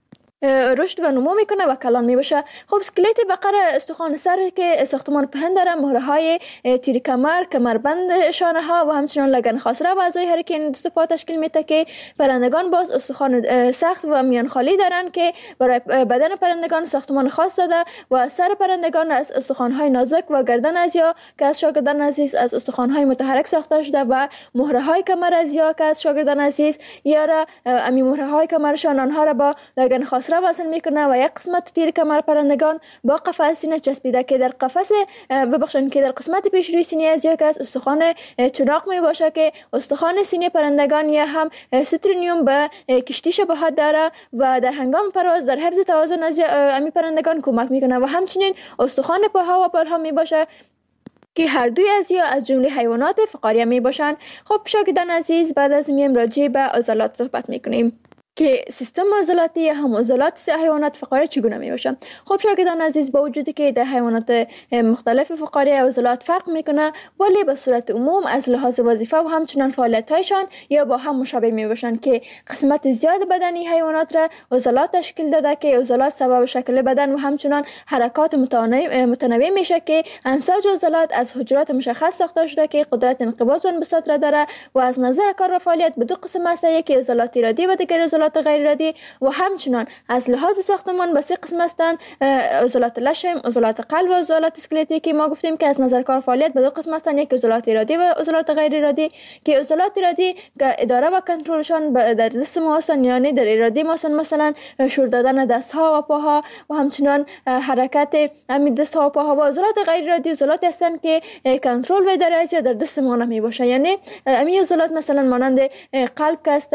رشد و نمو میکنه و کلان میباشه. خب اسکلت بقر استخوان سر که ساختمان پهن داره، مهره های تیر کمر، کمربند شانه ها و همچنان لگن خاصره و اعضای حرکی این دست پا تشکیل میده که پرندگان باز استخوان سخت و میان خالی دارن که برای بدن پرندگان ساختمان خاص داده و سر پرندگان از استخوان های نازک و گردن ازیا که از شاگردان عزیز از استخوان های متحرک ساخته شده و مهره های کمر ازیا که از شاگردان عزیز یا امی مهره های کمرشان آنها را با لگن خاصره وصل میکنه و یک قسمت تیر کمر پرندگان با قفس سینه چسبیده که در قفس که در قسمت پیش روی سینه ازیا که از استخوان چراغ می باشه که استخوان سینه پرندگان یا هم سترونیوم به کشتی شباهت داره و در هنگام پرواز در حفظ توازن از امی پرندگان کمک میکنه و همچنین استخوان پاها و بالها می باشه که هر دوی از جمله حیوانات فقاریه می باشند. خب شاگردان عزیز، بعد از میم راجع به عضلات صحبت میکنیم که سیستم عضلاتی یا هم عضلات حیوانات فقاریه چگونه می باشن. خب شاگردان عزیز، با وجودی که در حیوانات مختلف فقاریه عضلات فرق میکنه ولی به صورت عموم از لحاظ وظیفه و همچنان فعالیت هایشان یا با هم مشابه می باشن که قسمت زیاد بدنی حیوانات را عضلات تشکیل داده که عضلات سبب شکل بدن و همچنان حرکات متنوع میشه که انساج عضلات از حجرات مشخص ساخته شده که قدرت انقباض و انبساط را داره و از نظر کار و فعالیت به دو قسم است، یکی عضلات ارادی و دیگر عضلات غیر ارادی و همچنان از لحاظ ساختمان به سه قسم هستند: عضلات لشم، عضلات قلب و عضلات اسکلتی که ما گفتیم که از نظر کار فعالیت به دو قسم هستند، یک عضلات ارادی و عضلات غیر ارادی که عضلات ارادی که اداره و کنترلشان در دست ما هستند، یعنی در ارادی ما هستند، مثلا شور دادن دست ها و پاها و همچنان حرکت همین دست ها و پاها. و عضلات غیر ارادی عضلات هستند که کنترل و اداره از در دست ما نمی باشه، یعنی همین عضلات مثلا مانند قلب که است،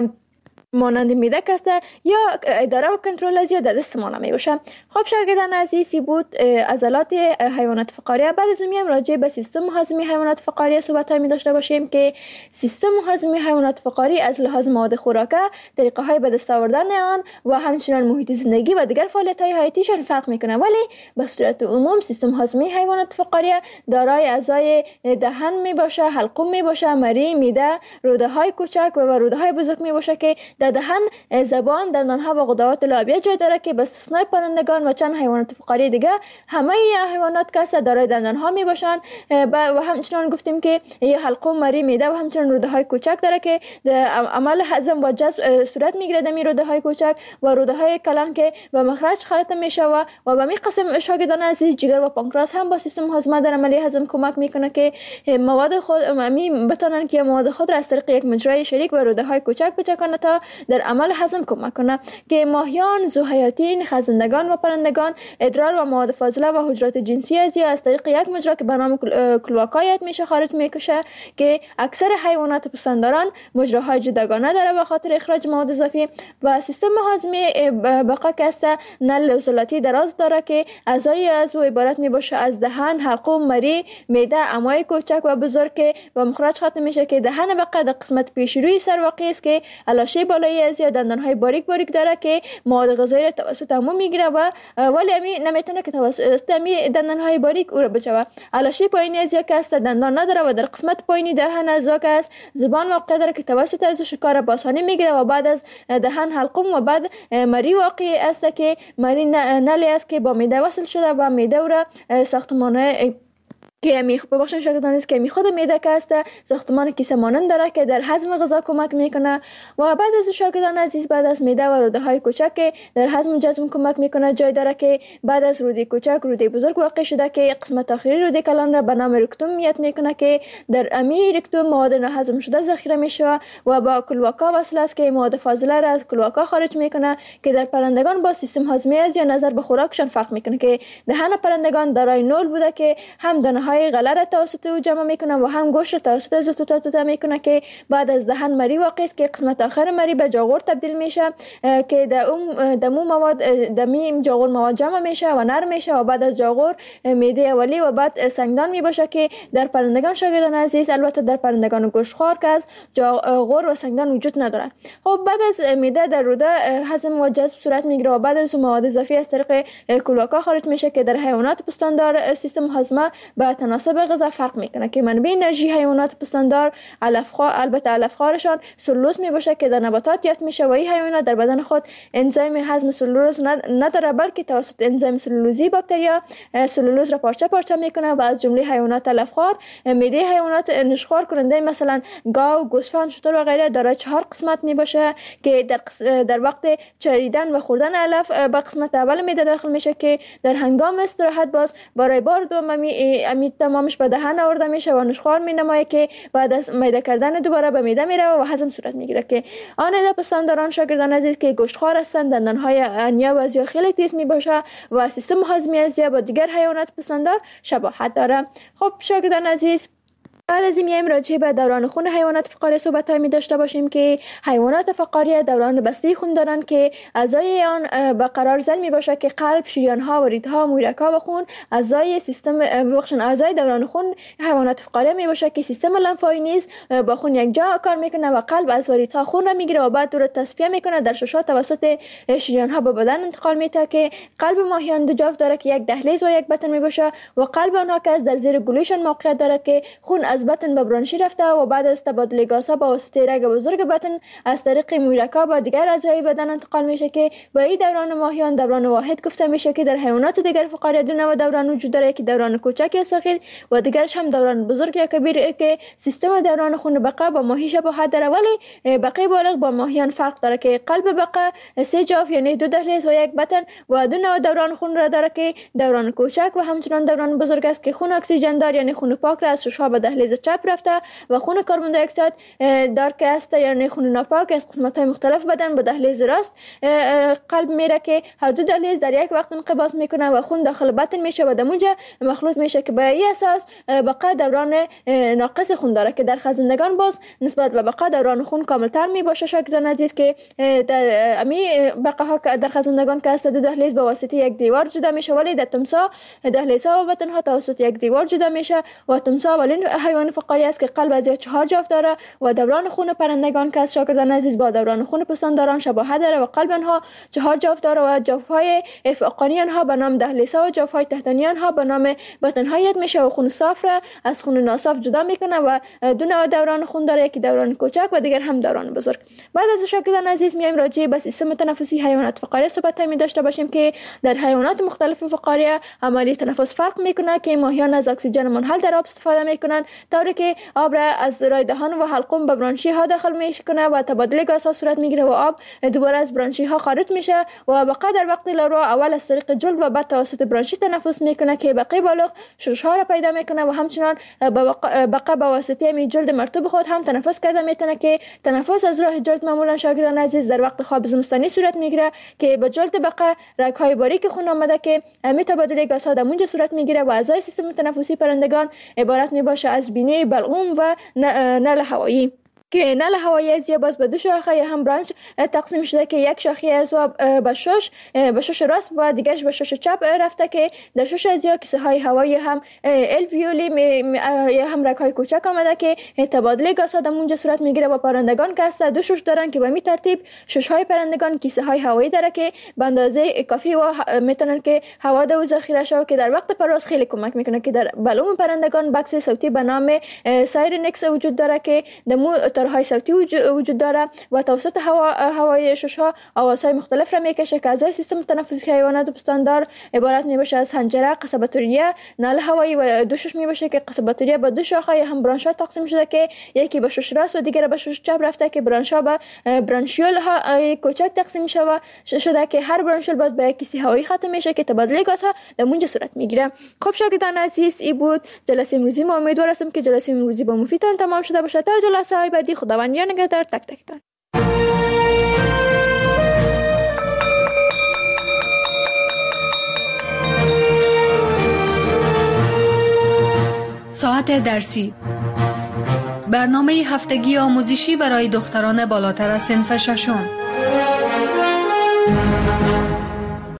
مانند میده است یا اداره و کنترل از در دست ما نمی باشه. خب شاگردان عزیزی بود عضلات حیوانات فقاریه. بعد از میم راجع به سیستم هاضمه حیوانات فقاریه صحبت می داشته باشیم که سیستم هاضمه حیوانات فقاری از لحاظ مواد خوراکه، طریقه های به دست آوردن آن و همچنین محیط زندگی و دیگر فعالیت های حیاتیشان فرق میکنه، ولی به صورت عموم سیستم هاضمه حیوانات فقاریه دارای اعضای دهن می باشه، حلقوم می باشه، مری، میده، روده های کوچک و روده های بزرگ می باشه که در دهن، زبان، دندانها و غدوات لعابیه جای داره که به استثنای پرندگان و چند حیوانات فقاری دیگه همه حیوانات که دارای دندانها می باشن و همچنین گفتیم که یه حلقوم، مری، میده و همچنین روده های کوچک داره که عمل هضم و جذب صورت میگیره در روده های کوچک و روده های کلان که به مخرج ختم میشه و به می قسم شاگردان عزیز جگر و پانکراس هم با سیستم هاضمه در عملیه هضم کمک میکنه که مواد خود بتونن که مواد خود را از طریق یک مجرای شریک و روده های کوچک بچکانه تا در عمل هضم کمک کنه که ماهیان، ذوحیاتین، خزندگان و پرندگان ادرار و مواد فاضله و حجرات جنسی از طریق یک مجرا که به نام کلواکایت میشه خارج میکشه که اکثر حیوانات پستانداران مجراهای جداگانه داره به خاطر اخراج مواد اضافی. و سیستم هاضمه بقا که است نل عضلاتی دراز داره که اعضای از او عبارت میباشه از دهن، حلقوم، مری، معده، امعای کوچک و بزرگ که به مخرج ختم میشه که دهن بقا در قسمت پیش روی سر واقع است که علاشه بالایی از یا دندانهای باریک داره که مواد غذایی را توسط امو میگیره و ولی امی نمیتونه که توسط امی دندانهای باریک او را بچوه. علاشه پایینی از یا که است دندان نداره و در قسمت پایینی دهن از که است زبان واقع داره که توسط از شکار به آسانی میگیره و بعد از دهن حلقوم و بعد مری واقع است که مری نلی است که با معده وصل شده و معده او را ساختمان که ببخشید شاگردان است که خود معده که است ساختمان کیسه مانند داره که در هضم غذا کمک میکنه و بعد از شاگردان عزیز بعد از معده و روده های کوچک که در هضم و جذب کمک میکنه جای داره که بعد از روده کوچک روده بزرگ واقع شده که قسمت آخری روده کلان را به نام رکتوم میت میکنه که در امی رکتوم مواد ناهضم شده ذخیره میشه و با کلواکا وصل است که مواد فاضله را از کلواکا خارج میکنه که در پرندگان با سیستم هاضمه از یا نظر به خوراکشان فرق میکنه که دهن پرندگان دارای نول بوده که هم دانه های غله را توسط او جمع میکنه و هم گوشت را توسط از توتا میکنه که بعد از دهن مری واقع است که قسمت آخر مری به جاغور تبدیل میشه که دمو مواد دمی جاغور مواد جمع میشه و نرم میشه و بعد از جاغور معده اولی و بعد سنگدان میباشه که در پرندگان شاگردان عزیز البته در پرندگان گوشتخوار که از جاغور و سنگدان وجود نداره. خب بعد از معده در روده هضم و جذب صورت میگیره و بعد از مواد اضافی از طریق کلواکا خارج میشه که در حیوانات پستاندار سیستم هاضمه به تناسب غذا فرق میکنه که منبع انرژی حیوانات پستاندار البته علفخوارشان سلولوز می باشه که در نباتات یافت میشه و این حیوانات در بدن خود انزیم هضم سلولوز نداره، بلکه توسط انزیم سلولوزی باکتریا سلولوز را پارچه پارچه میکنه و از جمله حیوانات علفخوار معده حیوانات نشخوار کننده مثلا گاو، گوسفند، شتر و غیره دارای 4 قسمت می باشه که در وقت چریدن و خوردن علف به قسمت اول معده داخل میشه که در هنگام استراحت باز برای بار دوم امی تمامش به دهن آورده میشه و نشخوار می نمایه که بعد از میده کردن دوباره به معده میره و هضم صورت میگیره. که آن عده پستانداران شاگردان عزیز که گوشتخوار هستند دندانهای انیا و ازیا خیلی تیز می باشه و سیستم هضمی ازیا با دیگر حیوانات پستاندار شباهت داره. خب شاگردان عزیز، بعد از این میایم راجع به دوران خون حیوانات فقاریه صحبت‌هایی می داشته باشیم که حیوانات فقاریه دوران بسته خون دارند که اعضای آن به قرار زن می باشه که قلب، شریان‌ها و ریدها، مویرک‌ها و خون اعضای سیستم اعضای دوران خون حیوانات فقاریه می باشه که سیستم لنفاوی نیز با خون یک جا کار میکنه و قلب از ریدها خون را میگیره و بعد دور تصفیه میکنه در ششها توسط شریان‌ها به بدن انتقال میده که قلب ماهیان دو جفت داره که یک دهلیز و یک بطن می باشه و قلب آنها که در زیر گلوشان موقعیت داره که خون از بطن به برانشی رفته و بعد از تبادل گازها با واسطه رگ بزرگ بطن از طریق مویرک‌ها با دیگر اعضای بدن انتقال میشه که با این دوران ماهیان دوران واحد گفته میشه که در حیوانات دیگر فقاریه دو نوع دوران وجود داره که دوران کوچک یا صغیر و دیگرش هم دوران بزرگ یا کبیر که سیستم دوران خون بقا با ماهی شباهت داره ولی بقای بالغ با ماهیان فرق داره که قلب بقا 3 جاف یعنی 2 دهلیز و یک بطن و دو نوع دوران خون را داره که دوران کوچک و همچنان دوران بزرگ است که خون اکسیژن دار یعنی خون پاک را از ششها به دهلیز چپ رفته و خون کربن دی اکساید دار که است یعنی خون ناپاک از قسمت‌های مختلف بدن به دهلیز راست قلب میره که هر دو دهلیز در یک وقت انقباض میکنه و خون داخل بطن میشه و دمونجا مخلوط میشه که به این اساس بقا دوران ناقص خون داره که در خزندگان باز نسبت به بقا دوران خون کاملتر می باشه. شاگردان عزیز که در امی بقاها در خزندگان که است دو دهلیز به واسطه یک دیوار جدا میشه ولی در تمساح دهلیزها و بطنها توسط یک دیوار جدا میشه و تمساح اولین حیوان فقاری است که قلب از 4 جفت داره و دوران خون پرندگان که از شاگردان عزیز با دوران خون پستانداران شباهت داره و قلب آنها 4 جفت داره و جوفهای فوقانی آنها به نام دهلیزها و جوفهای تحتانی آنها به نام بطن‌ها یاد میشه و خون صاف را از خون ناصاف جدا میکنه و دو نوع دوران خون داره، یکی دوران کوچک و دیگر هم دوران بزرگ. بعد از شاگردان عزیز میایم راجع به سیستم تنفسی حیوانات فقاریه صحبت می داشته باشیم که در حیوانات مختلف فقاریه عملیه تنفس فرق میکنه که ماهیان از اکسیژن منحل در آب استفاده میکنن طوری که آب را از رای دهان و حلقوم به برانشی ها داخل میکنه و تبادل گازها صورت میگیره و آب دوباره از برانشی ها خارج میشه و بقا در وقت لاروا اول از طریق جلد و بعد توسط برانشی تنفس میکنه که بقای بالغ شش ها را پیدا میکنه و همچنان بقا به واسطه می جلد مرطوب خود هم تنفس کرده میتونه که تنفس از راه جلد معمولا شاگردان عزیز در وقت خواب زمستانی صورت میگیره که به جلد بقا رگ های باریک خون آمده که می تبادل گازها در اونجا صورت میگیره و اعضای سیستم تنفسی پرندگان عبارت میباشه از بینی، بلعوم و نل هوایی که نل هوایی از باز به دو شاخه یا هم برانچ تقسیم شده که یک شاخه از به شش راست و دیگرش به شش چپ رفته که در شش از یا کیسه های هوایی هم الویولی یا هم رگ های کوچک آمده که تبادل گازها در اونجا صورت میگیره و پرندگان که هست دو شش دارن که به می ترتیب شش های پرندگان کیسه های هوایی داره که به اندازه کافی و میتونن که هوا دو ذخیره شو که در وقت پرواز خیلی کمک میکنه که در بلوم پرندگان بکس صوتی به نام سایرنکس وجود داره که دمو تارهای صوتی وجود داره و توسط هوای ششها آوازهای مختلف را میکشه که اعضای سیستم تنفسی حیوانات پستاندار عبارت میباشه از حنجره، قصباتوریه، نل هوایی و دو شش میباشه که قصباتوریه به دو شاخه هم برانش‌ها تقسیم شده که یکی به شش راست و دیگر به شش چپ رفته که برانش‌ها به برانشیول ها کوچک تقسیم شده که هر برانشیول باید به یک کیسه هوایی ختم میشه که تبادل گازها در اونجا صورت میگیره. خب شاگردان عزیز این بود جلسه امروزی. ما امیدوار هستم که جلسه امروزی با مفیدتان تمام شده باشه. تا جلسه های بعدی خداوند یار نگهدار تک تکتان. ساعت درسی، برنامه هفتگی آموزشی برای دختران بالاتر از صنف ششم.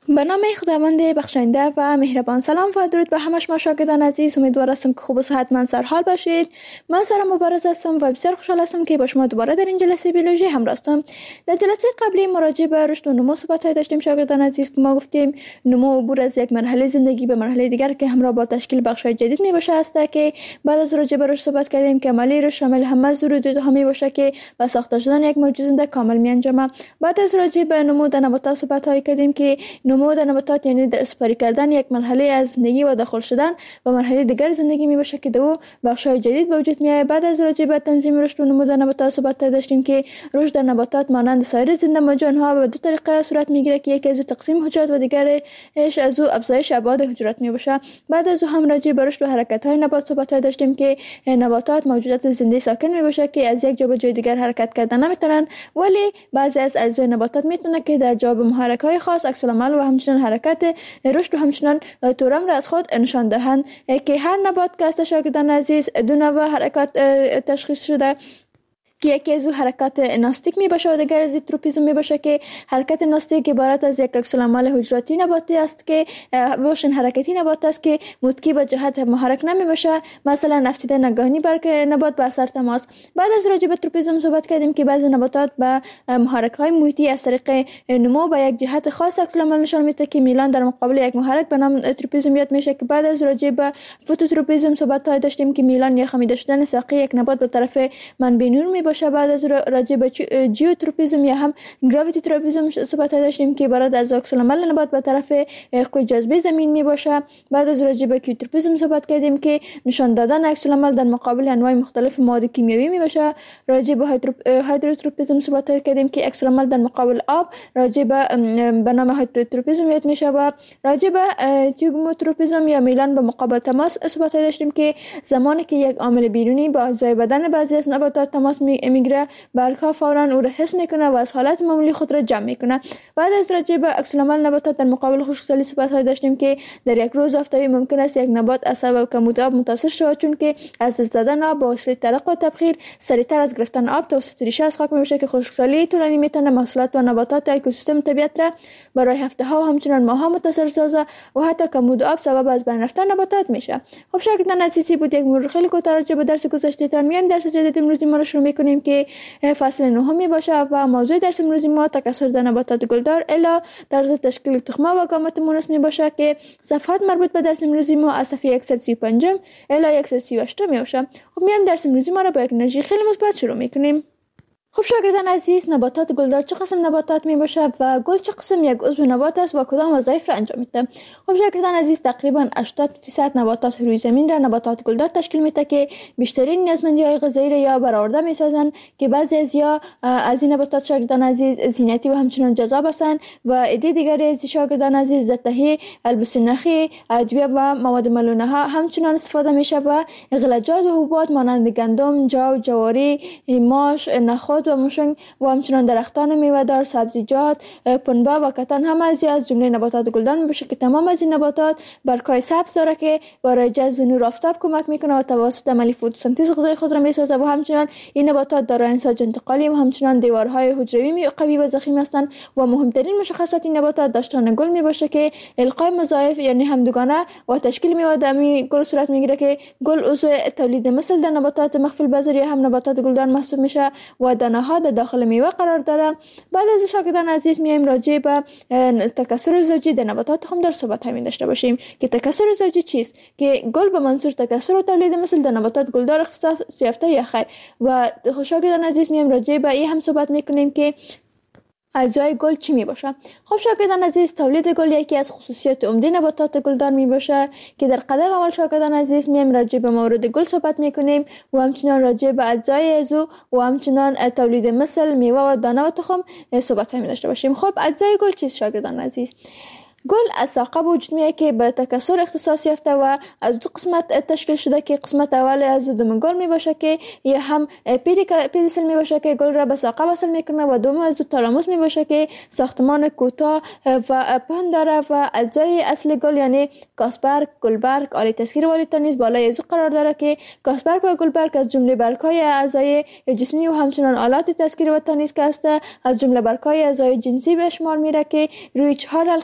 به نام خداوند بخشنده و مهربان. سلام و درود به همه شما شاگردان عزیز. امیدوار هستم که خوب و صحتمند سرحال باشید. من سارا مبارز هستم و بسیار خوشحال هستم که با شما دوباره در این جلسه بیولوژی همراه هستم. در جلسه قبلی مراجعه به رشد و نمو صحبت‌های داشتیم شاگردان عزیز که ما گفتیم نمو عبور از یک مرحله زندگی به مرحله دیگر که همراه با تشکیل بخش‌های جدید میباشه است که بعد از راجع به رشد صحبت کردیم که عملی رشد شامل همه ضروریات‌ها میباشه که با ساخته شدن یک موجود زنده کامل میانجامه. بعد از راجع به نمو در نباتات صحبت‌های کردیم که نمو در نباتات یعنی در سپری کردن یک مرحله از زندگی و داخل شدن و مرحله دیگر زندگی میباشه که دو بخش‌های جدید به وجود میاد. بعد از راجع به تنظیم رشد و نمو در نباتات صحبت داشتیم که رشد در نباتات مانند سایر زنده موجودها به دو طریقه صورت میگیره که یکی از تقسیم حجرات و دیگرش از افزایش ابعاد حجرات میباشه. بعد از هم راجع به رشد و حرکت‌های نبات صحبت داشتیم که نباتات موجودات زنده ساکن میباشه که از یک جا به جای دیگر حرکت کردن نمیتونن، ولی بعضی از اجزای نباتات میتونه که در جواب محرک‌های خاص عکس العمل و همچنین حرکت رشد و همچنان تورم را از خود نشان دهند که هر نبات که است شاگردان عزیز دو نوع حرکات تشخیص شده که یکی از حرکات ناستیک می باشه و دیگر از تروپیزم می باشه که حرکت ناستیک عبارت از یک عکس العمل حجراتی نباتی است که باشن حرکتی نبات است که متکی به جهت محرک نمی باشه، مثلا افتیده نگاهی برگ نبات به اثر تماس. بعد از راجع به تروپیزم صحبت کردیم که بعضی نباتات به محرک های محیطی از طریق نمو به یک جهت خاص عکس العمل نشان میده که میلان در مقابل یک محرک به نام تروپیزم یاد میشه که بعد از راجع به فوتوتروپیزم صحبت داشتیم که میلان یا خمیده شدن ساقه یک نبات به طرف منبع نور می باشه. بعد از راجع به جیوتروپیزم یا هم گراویتی تروپیزم صحبت داشتیم که عبارت از عکس العمل نبات به طرف قوه جاذبه زمین می باشه. بعد از راجع به کیوتروپیزم صحبت کردیم که نشان دادن عکس العمل در مقابل انواع مختلف مواد کیمیایی می باشه. راجع به هیدروتروپیزم صحبت کردیم که عکس العمل در مقابل آب راجع به نام هیدروتروپیزم یاد میشه. و راجع به تیوگموتروپیزم یا میلان به مقابل تماس صحبت داشتیم که زمانی که یک عامل بیرونی با اعضای بدن بعضی از نباتات تماس میگیره، برگ‌ها فوراً او را حس میکنه و از حالت معمولی خود را جمع میکنه. بعد از راجع به عکس العمل نباتات در مقابل خشکسالی صحبت داشتیم که در یک روز آفتابی ممکن است یک نبات از سبب کمبود آب متاثر شود، چون که از دست دادن آب با وسیله ترق و تبخیر سریعتر از گرفتن آب توسط ریشه از خاک میشه که خشکسالی طولانی میتونه محصولات و نباتات اکوسیستم طبیعت را برای هفته‌ها و همچنین ماه‌ها متاثر سازه و حتی کمبود آب سبب از بین رفتن نباتات میشه. خب شاگردان عزیزی بود یک مرور خیلی کوتاه راجع به درس گذشته‌تان. میایم درس جدید امروزی ما رو شروع میکنیم که فصل نهم باشه و موضوع درس امروزی ما تکثر در نباتات گلدار الا طرز تشکیل تخمه و گامات مونس می باشه که صفحات مربوط به درس امروزی ما از صفحه 135 الا 138 می باشه. خب میایم درس امروزی ما رو با یک انرژی خیلی مثبت شروع میکنیم. خب شاگردان عزیز، نباتات گلدار چه قسم نباتات می باشه و گل چه قسم یک عضو نبات است و کدام وظایف را انجام میده؟ خب شاگردان عزیز، تقریبا 80% نباتات روی زمین را نباتات گلدار تشکیل میده که بیشترین نیازمندی‌های غذایی را یا برآورده میسازند که بعضی از این نباتات شاگردان عزیز زینتی و همچنین جذاب هستند و عده دیگری از شاگردان عزیز در تهیه البسه نخی، ادویه و مواد ملونه ها همچنین استفاده میشه و غلجات و حبوبات مانند گندم، جو، جواری، ماش، نخود و موشنگ و همچنان درختان میوه‌دار، سبزیجات، پنبه و کتان هم از جمله نباتات گلدار میشه که تمام از این نباتات برگ‌های سبز داره که برای جذب نور آفتاب کمک میکنه و توسط عمل فتوسنتز غذای خود را میسازه و همچنان این نباتات دارای انساج انتقالی و همچنان دیوارهای حجروی قوی و ضخیم هستند و مهمترین مشخصات این نباتات داشتن گل میباشه که القای وظایف یعنی همدوگانه و تشکیل میوه دمی گل صورت میگیره که گل عضو تولید مثل در نباتات مخفی البذر یا هم نباتات گلدار محسوب میشه و دانه ها در داخل میوه قرار داره. بعد از شاگردان عزیز میایم راجع به تکثر زوجی در نباتات تخمدار صحبت همین داشته باشیم که تکثر زوجی چیست؟ که گل به منظور تکثر و تولید مثل در نباتات گلدار اختصاص یافته یا خیر. و شاگردان عزیز میایم راجع به این هم صحبت میکنیم که اجزای گل چی می باشه؟ خب شاگردان عزیز، تولید گل یکی از خصوصیات عمده نباتات گلدار می باشه که در قدم اول شاگردان عزیز میایم راجع به مورد گل صحبت میکنیم و همچنان راجع به اجزای عضو و همچنان تولید مثل میوه و دانه و تخم صحبت می داشته باشیم. خب اجزای گل چیست شاگردان عزیز؟ گل از ساقه وجود میاد که به تکثر اختصاص یافته و از دو قسمت تشکیل شده که قسمت اول از دوم گل می باشه که یه هم پدیسل می باشه که گل را به ساقه وصل میکنه و دوم از تالاموس می باشه که ساختمان کوتاه و پهن داره و اجزای اصل گل یعنی کاسبرگ، گلبرگ، آلی تسکیر و آلی تانیز بالای ازو قرار داره که کاسبرگ و گلبرگ از جمله برگ‌های اعضای جسمی و همچنان آلات تسکیر و تانیز که است از جمله برگ‌های اعضای جنسی به شمار میره که روی 4 حلقه ازی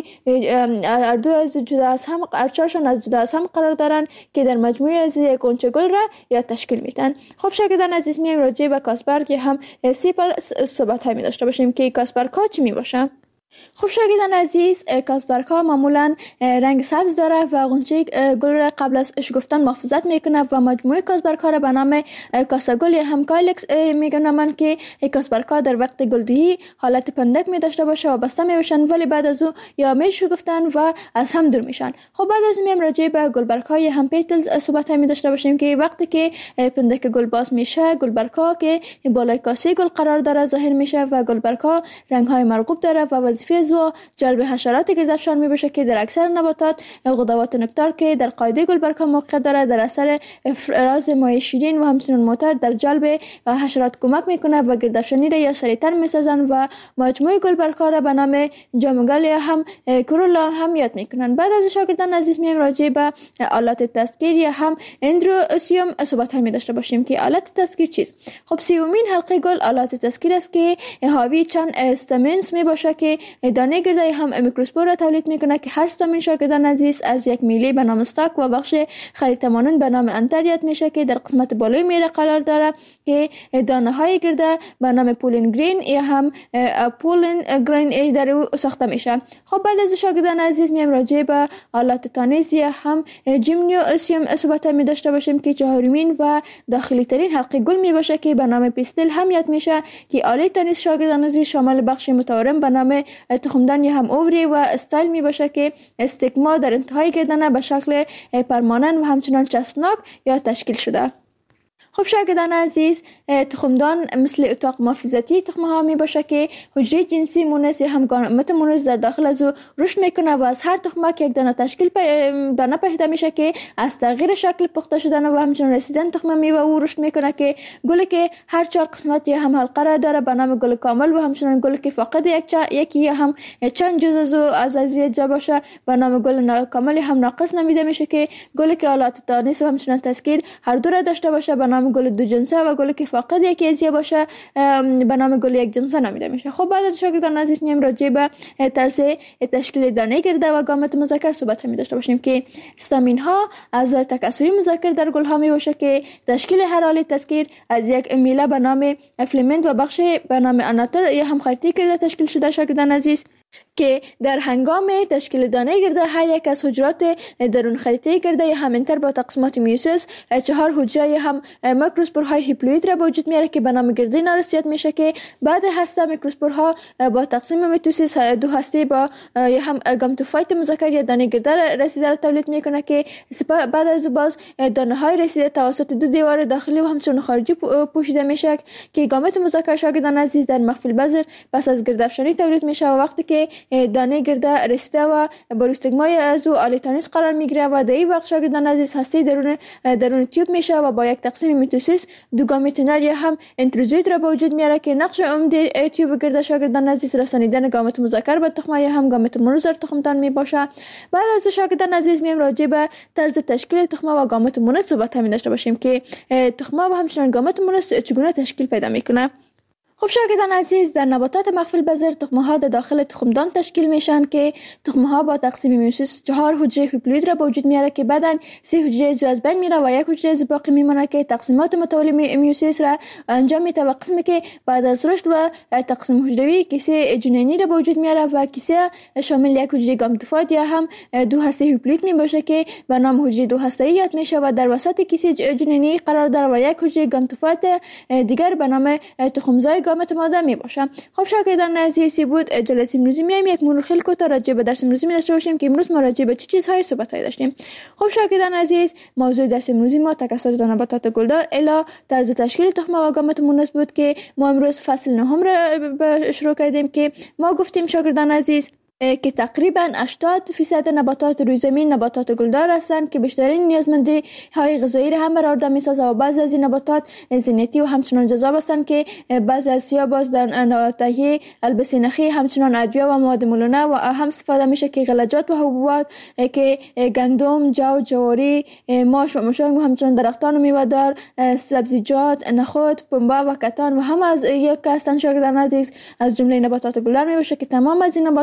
هر دو از جدا از هم، هر چهارشان از جدا از هم قرار دارن که در مجموعه از یک غنچه گل را یا تشکیل میدن. خب شاگردان عزیز، میایم راجع به کاسبرگ هم سیپلز صحبت های می داشته باشیم که کاسبرگ ها چی می باشه. خب شاگردان عزیز، کاسبرگ ها معمولا رنگ سبز داره و غنچه گل را قبل از شکفتن محافظت میکنه و مجموعه کاسبرگ ها را به نام کاسه گل یا هم کایلکس میگنامن که کاسبرگ ها در وقت گلدهی حالت پندک می داشته باشه و بسته می باشن، ولی بعد از او یا می شکفتن و از هم دور میشن. خب بعد از میم راجع به گلبرگ های هم پیتلز صحبت می داشته باشیم که وقتی که پندک گل باز میشه، گلبرگ ها که بالای کاسه گل قرار داره ظاهر میشه و گلبرگ ها رنگ های مرغوب داره و وظیفه زو جلب حشرات گردافشان می باشه که در اکثر نباتات غدوات نکتار که در قاعده گلبرگ ها موقع داره در اثر افراز مایع شیرین و همچنین موتر در جلب حشرات کمک میکنه و گردافشانی را یا سریعتر میسازن و مجموعه گلبرگ ها را به نام جامگل یا هم کرولا هم یاد میکنن. بعد از شاگردان عزیز میایم راجع به آلات تسکیر یا هم اندروسیوم صحبت می داشته باشیم که آلات تسکیر چیست. خب سیومین حلقه گل آلات تسکیر است که حاوی چند استامینز می باشه که دانه گرده هم میکروسپور را تولید میکنه که هر استامین شاگردان عزیز از یک میله به نام استاک و بخش خریطه مانند به نام انتر یاد میشه که در قسمت بالای میله قرار داره که دانه های گرده به نام پولین گرین یا هم پولین گرین در او ساخته میشه. خب بعد از شاگردان عزیز میایم راجع به آلات تانیز یا هم جیمنوسیوم صحبت می داشته باشیم که چهارمین و داخلی ترین حلقه گل می باشه که به نام پیستل هم یاد میشه که آله تانیز شاگردان عزیز شامل بخش متورم به نام تخمدان یا هم اووری و استایل می باشه که استگما در انتهای گردنه به شکل پرمانن و همچنان چسبناک یا تشکیل شده. خب شاگردان عزیز، تخمدان مثل اتاق محافظتی تخمه ها می باشه که حجره جنسی مونس یا هم گامت مونس در داخل از او رشد میکنه و از هر تخمه که یک دانه پیدا میشه که از تغییر شکل پخته شدن و همچنین رسیدن تخمه میوه او رشد میکنه که گلی که هر 4 قسمت یا هم حلقه را داره به نام گل کامل و همچنین گلی که فقط یکی یا هم چند جزء از او از اجزا باشه به نام گل ناکامل هم ناقص نامیده میشه که گلی که آلات تانیس و همچنین تسکیر هر دو را داشته باشه به نام گل دو جنسه و گلی که فقط یکی ازیا باشه به نام گل یک جنسه نامیده میشه. خب بعد از شاگردان عزیز میایم راجع به طرز تشکیل دانه گرده و گامت مذکر صحبت می داشته باشیم که استامین ها اعضای تکثری مذکر در گل ها می باشه که تشکیل هر آله تسکیر از یک میله به نام فیلامنت و بخش به نام اناتر یا هم خرطی گرده تشکیل شده شاگردان عزیز که در هنگام تشکیل دانه گرده هر یک از حجرات درون خریطه گرده یا همینتر با تقسیمات میوسیس 4 حجره یا هم میکروسپورهای هیپلوید را به وجود میاره که به نام گرده نارسیات میشه که بعد هسته میکروسپورها با تقسیم میتوسیس 2 هسته با یا هم گامتوفایت مذکر یا دانه گرده رسیده را تولید میکنه که بعد از باز دانه های رسیده توسط 2 دیوار داخلی و همچنین خارجی پوشیده میشه که گامت مذکر شاگردان عزیز در مخفی البذر پس از گردافشانی تولید میشه و وقتی که دانه گرده رسیده و بروستگمای از او آلیتانیس قرار میگیره و در این وقت شاگردان عزیز هسته درون تیوب میشه و با یک تقسیم میتوسیس 2 گامیتونر یا هم انتروزوید را به وجود میاره که نقش عمده تیوب گرده شاگردان عزیز رسانیدن گامت مذکر به تخمه یا هم گامت مونوس در تخمدان میباشه. بعد از شاگردان عزیز میم راجع به طرز تشکیل تخمه و گامت مونوس صحبت می داشته باشیم که تخمه و همچنین گامت مونوس چگونه تشکیل پیدا میکنه. خب شاگردان عزیز، در نباتات مخفی البذر تخمه ها در داخل تخمدان تشکیل میشن که تخمه ها با تقسیم میوسیس 4 حجره هیپلوید را به وجود میاره که بعداً 3 حجره زو از بین میره و 1 حجره زو باقی میمونه که تقسیمات متوالی میوسیس را انجام میده و قسمی که بعد از رشد و تقسیم حجروی کیسه جنینی را به وجود میاره و کیسه شامل 1 حجره گامتوفایت یا هم 2 هسته هیپلوید میباشه که به نام حجره 2 هسته‌ای یاد میشه و در وسط کیسه جنینی قرار داره و 1 حجره گامتوفایت دیگر به نام تخمزای گامت ماده می باشه. خب شاگردان عزیزی بود جلسه امروزی میایم یک مرور خیلی کوتاه راجع به درس امروزی می داشته باشیم که امروز ما راجع به چه چیزهای صحبت داشتیم. خب شاگردان عزیز، موضوع درس امروزی ما تکثر نباتات گلدار الی طرز تشکیل تخمه و گامت مونس بود که ما امروز فصل 9 را شروع کردیم که ما گفتیم شاگردان عزیز که تقریبا 80% نباتات روی زمین نباتات گلدار هستند که بیشترین نیازمندی های غذایی را هم برآورده می‌سازند و بعضی از این نباتات زینتی و همچنان جذاب هستند که بعضی از سیا باز در تهیه البسه نخی همچنان ادویه و مواد مولونه و هم استفاده میشه که غلجات و حبوبات که گندم، جو، جواری، ماش و مشنگ و همچنان درختان میوه‌دار، سبزیجات، نخود، پنبه و کتان و هم از یک هستند شاگردان عزیز از جمله نباتات گلدار میباشه که تمام از این نباتات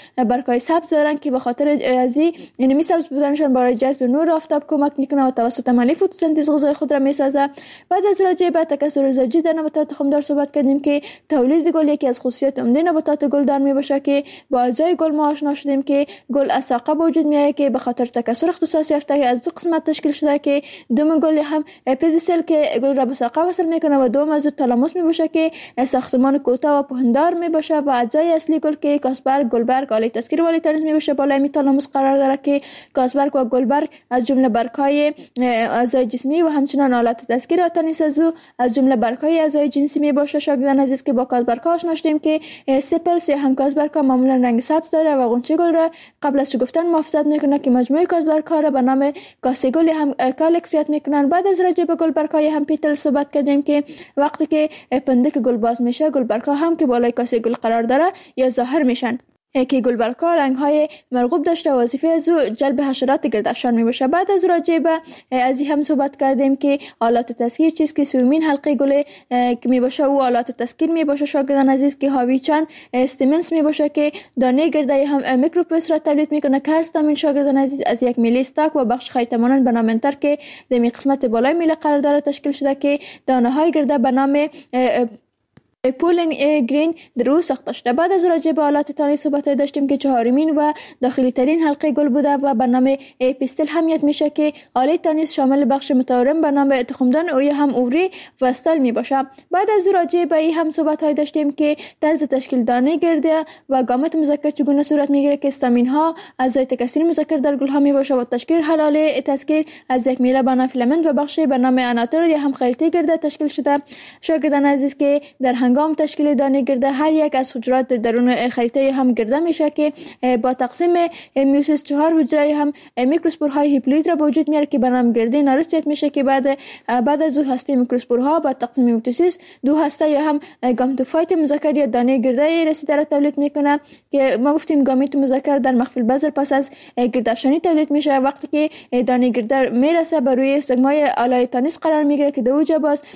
برگ‌های سبز دارن که به خاطر از اینمی سبز بودنشان برای جذب نور آفتاب کمک میکنه و توسط عملیه فتوسنتز غذای خود را میسازه. بعد از راجع به تکثر زوجی در نباتات تخمدار صحبت کردیم که تولید گل یکی از خصوصیات عمده نباتات گلدار میباشه که با اجزای گل ما آشنا شدیم که گل از ساقه به وجود میاد که به خاطر تکثر اختصاص یافته از دو قسمت تشکیل شده که دوم گل هم پدیسل که گل را به ساقه وصل میکنه و دوم از تالاموس میباشه که ساختمان کوتاه و پهندار میباشه و اجزای اصلی گل که کاسبرگ، گلبرگ، آله تسکیر و آله تانیس میباشه بالای می تالاموس قرار داره که کاسبرگ و گلبرگ از جمله برگ‌های اعضای جسمی و همچنین آلات تسکیر و تانیس از جمله برگ‌های اعضای جنسی میباشه. شاگردان عزیز که با کاسبرگ‌ها آشنا شدیم که سپلس یا هم کاسبرگ‌ها معمولا رنگ سبز داره و غنچه گل را قبل از شکفتن محافظت میکنه که مجموعه کاسبرگ‌ها را به نام کاسه گل هم کالکسیات میکنن. بعد از راجع به گلبرگ‌های هم پیتل صحبت کردیم که وقتی که پندک گل باز میشه گلبرگ‌ها هم که بالای کاسه گل قرار داره یا ظاهر میشن که گلبرگ‌ها رنگ‌های مرغوب داشته و وظیفه از جلب حشرات گردافشان میباشه. بعد از راجع به از هم صحبت کردیم که آلات تسکیر چیز که سومین حلقه گل که میباشه و آلات تسکیر میباشه. شاگردان عزیز که حاوی چند استمنس میباشه که دانه گرده هم میکروپس را تولید میکنه که هر استامین شاگردان عزیز از یک میله استاک و بخش خیطمانند به نام انتر که در قسمت بالای میله قرار داره تشکیل شده که دانه‌های گرده به نام پولن گرین در او ساخته شده. بعد از راجع به آلات تانی صحبت داشتیم که چهارمین و داخلی ترین حلقه گل بوده و به نام پیستل همیت میشه که آله تانیس شامل بخش متورم به نام تخمدان او هم اوری و استال میباشه. بعد از راجع به هم صحبت داشتیم که طرز تشکیل دانه گرده و گامت مذکر چگونه صورت میگیره که استامین ها اعضای تکثیر مذکر در گل ها میباشه و تشکیل حلاله تسکیر از یک میله به نام فیلامنت و بخش به نام اناتور یا هم خریطه گرده تشکیل شده. شاگردان عزیز که در هنگام تشکیل دانه گرده هر یک از حجرات درون خریطه هم گرده میشه که با تقسیم میوسیس 4 حجره هم میکروسپورهای هیپلوید را به وجود میاره که به نام گرده نارستیت میشه که بعد از دو هسته میکروسپورها با تقسیم میوسیس دو هسته یا هم گامتوفایت مذکر یا دانه گرده رسیده را تولید میکنه که ما گفتیم گامیت مذکر در مخفی البذر پس از گردافشانی تولید میشه. وقتی که دانه گرده میرسه بر روی استگمای آلای تانیس قرار میگیره که در اوجا باز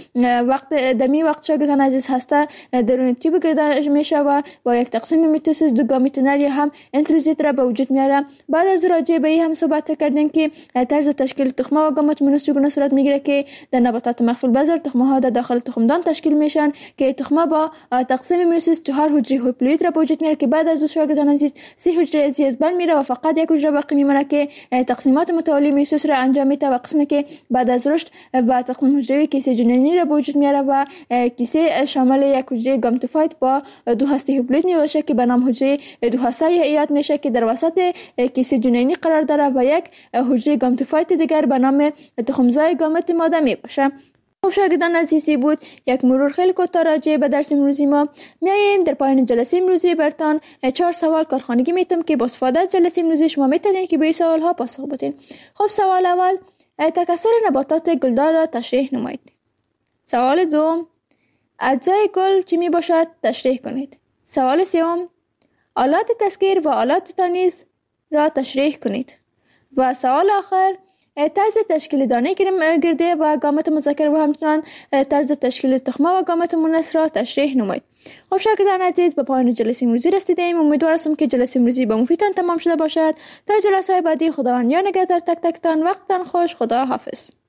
وقت شاگردان عزیز هسته درون تیوب گرده میشه و با یک تقسیم میتوسیس دو گامیت نر یا هم انتروزیت را به وجود میاره. بعد از راجع به هم صحبت کردیم که طرز تشکیل تخمه و گامت منوس چگونه صورت میگیره که در نباتات مخفی البذر تخمه ها در داخل تخمدان تشکیل میشن که تخمه با تقسیم میوسیس 4 حجره هیپلوید را به وجود میاره که بعد از شاگردان عزیز 3 حجره از بین میره و فقط یک حجره باقی میمونه که تقسیمات متوالی میوسیس را انجام میده و قسمی که بعد از رشد و تقسیم حجروی کیسه جنینی را به وجود میاره و کیسه شامل یک حجره گامتوفایت با دو هسته هیپلوید میباشه که به نام حجره دو هسته یاد میشه که در وسط کیسه جنینی قرار داره و یک حجره گامتوفایت دیگر به نام تخمزای گامت ماده میباشه. خب شاگردان عزیزی بود یک مرور خیلی کوتاه راجع به درس امروزی ما. میایم در پایان جلسه امروزی برتان 4 سوال کارخانگی میتونم که با استفاده از جلسه امروزی شما میتونید که به این سوال ها پاسخ بدین. خب سوال اول تکثر نباتات گلدار را تشریح نمایید. سوال دوم اجزای گل چی می باشد تشریح کنید. سوال سوم آلات تسکیر و آلات تانیز را تشریح کنید. و سوال آخر طرز تشکیل دانه گرده و گامت مذکر و همچنان طرز تشکیل تخمه و گامت مؤنث را تشریح نمایید. خب شاگردان عزیز به پایان جلسه امروزی رسیدیم. امیدوار هستم که جلسه امروزی به مفیدتان تمام شده باشد. تا جلسه بعدی خداوند نگهدار تک تکتان. وقتتان خوش. خدا حافظ.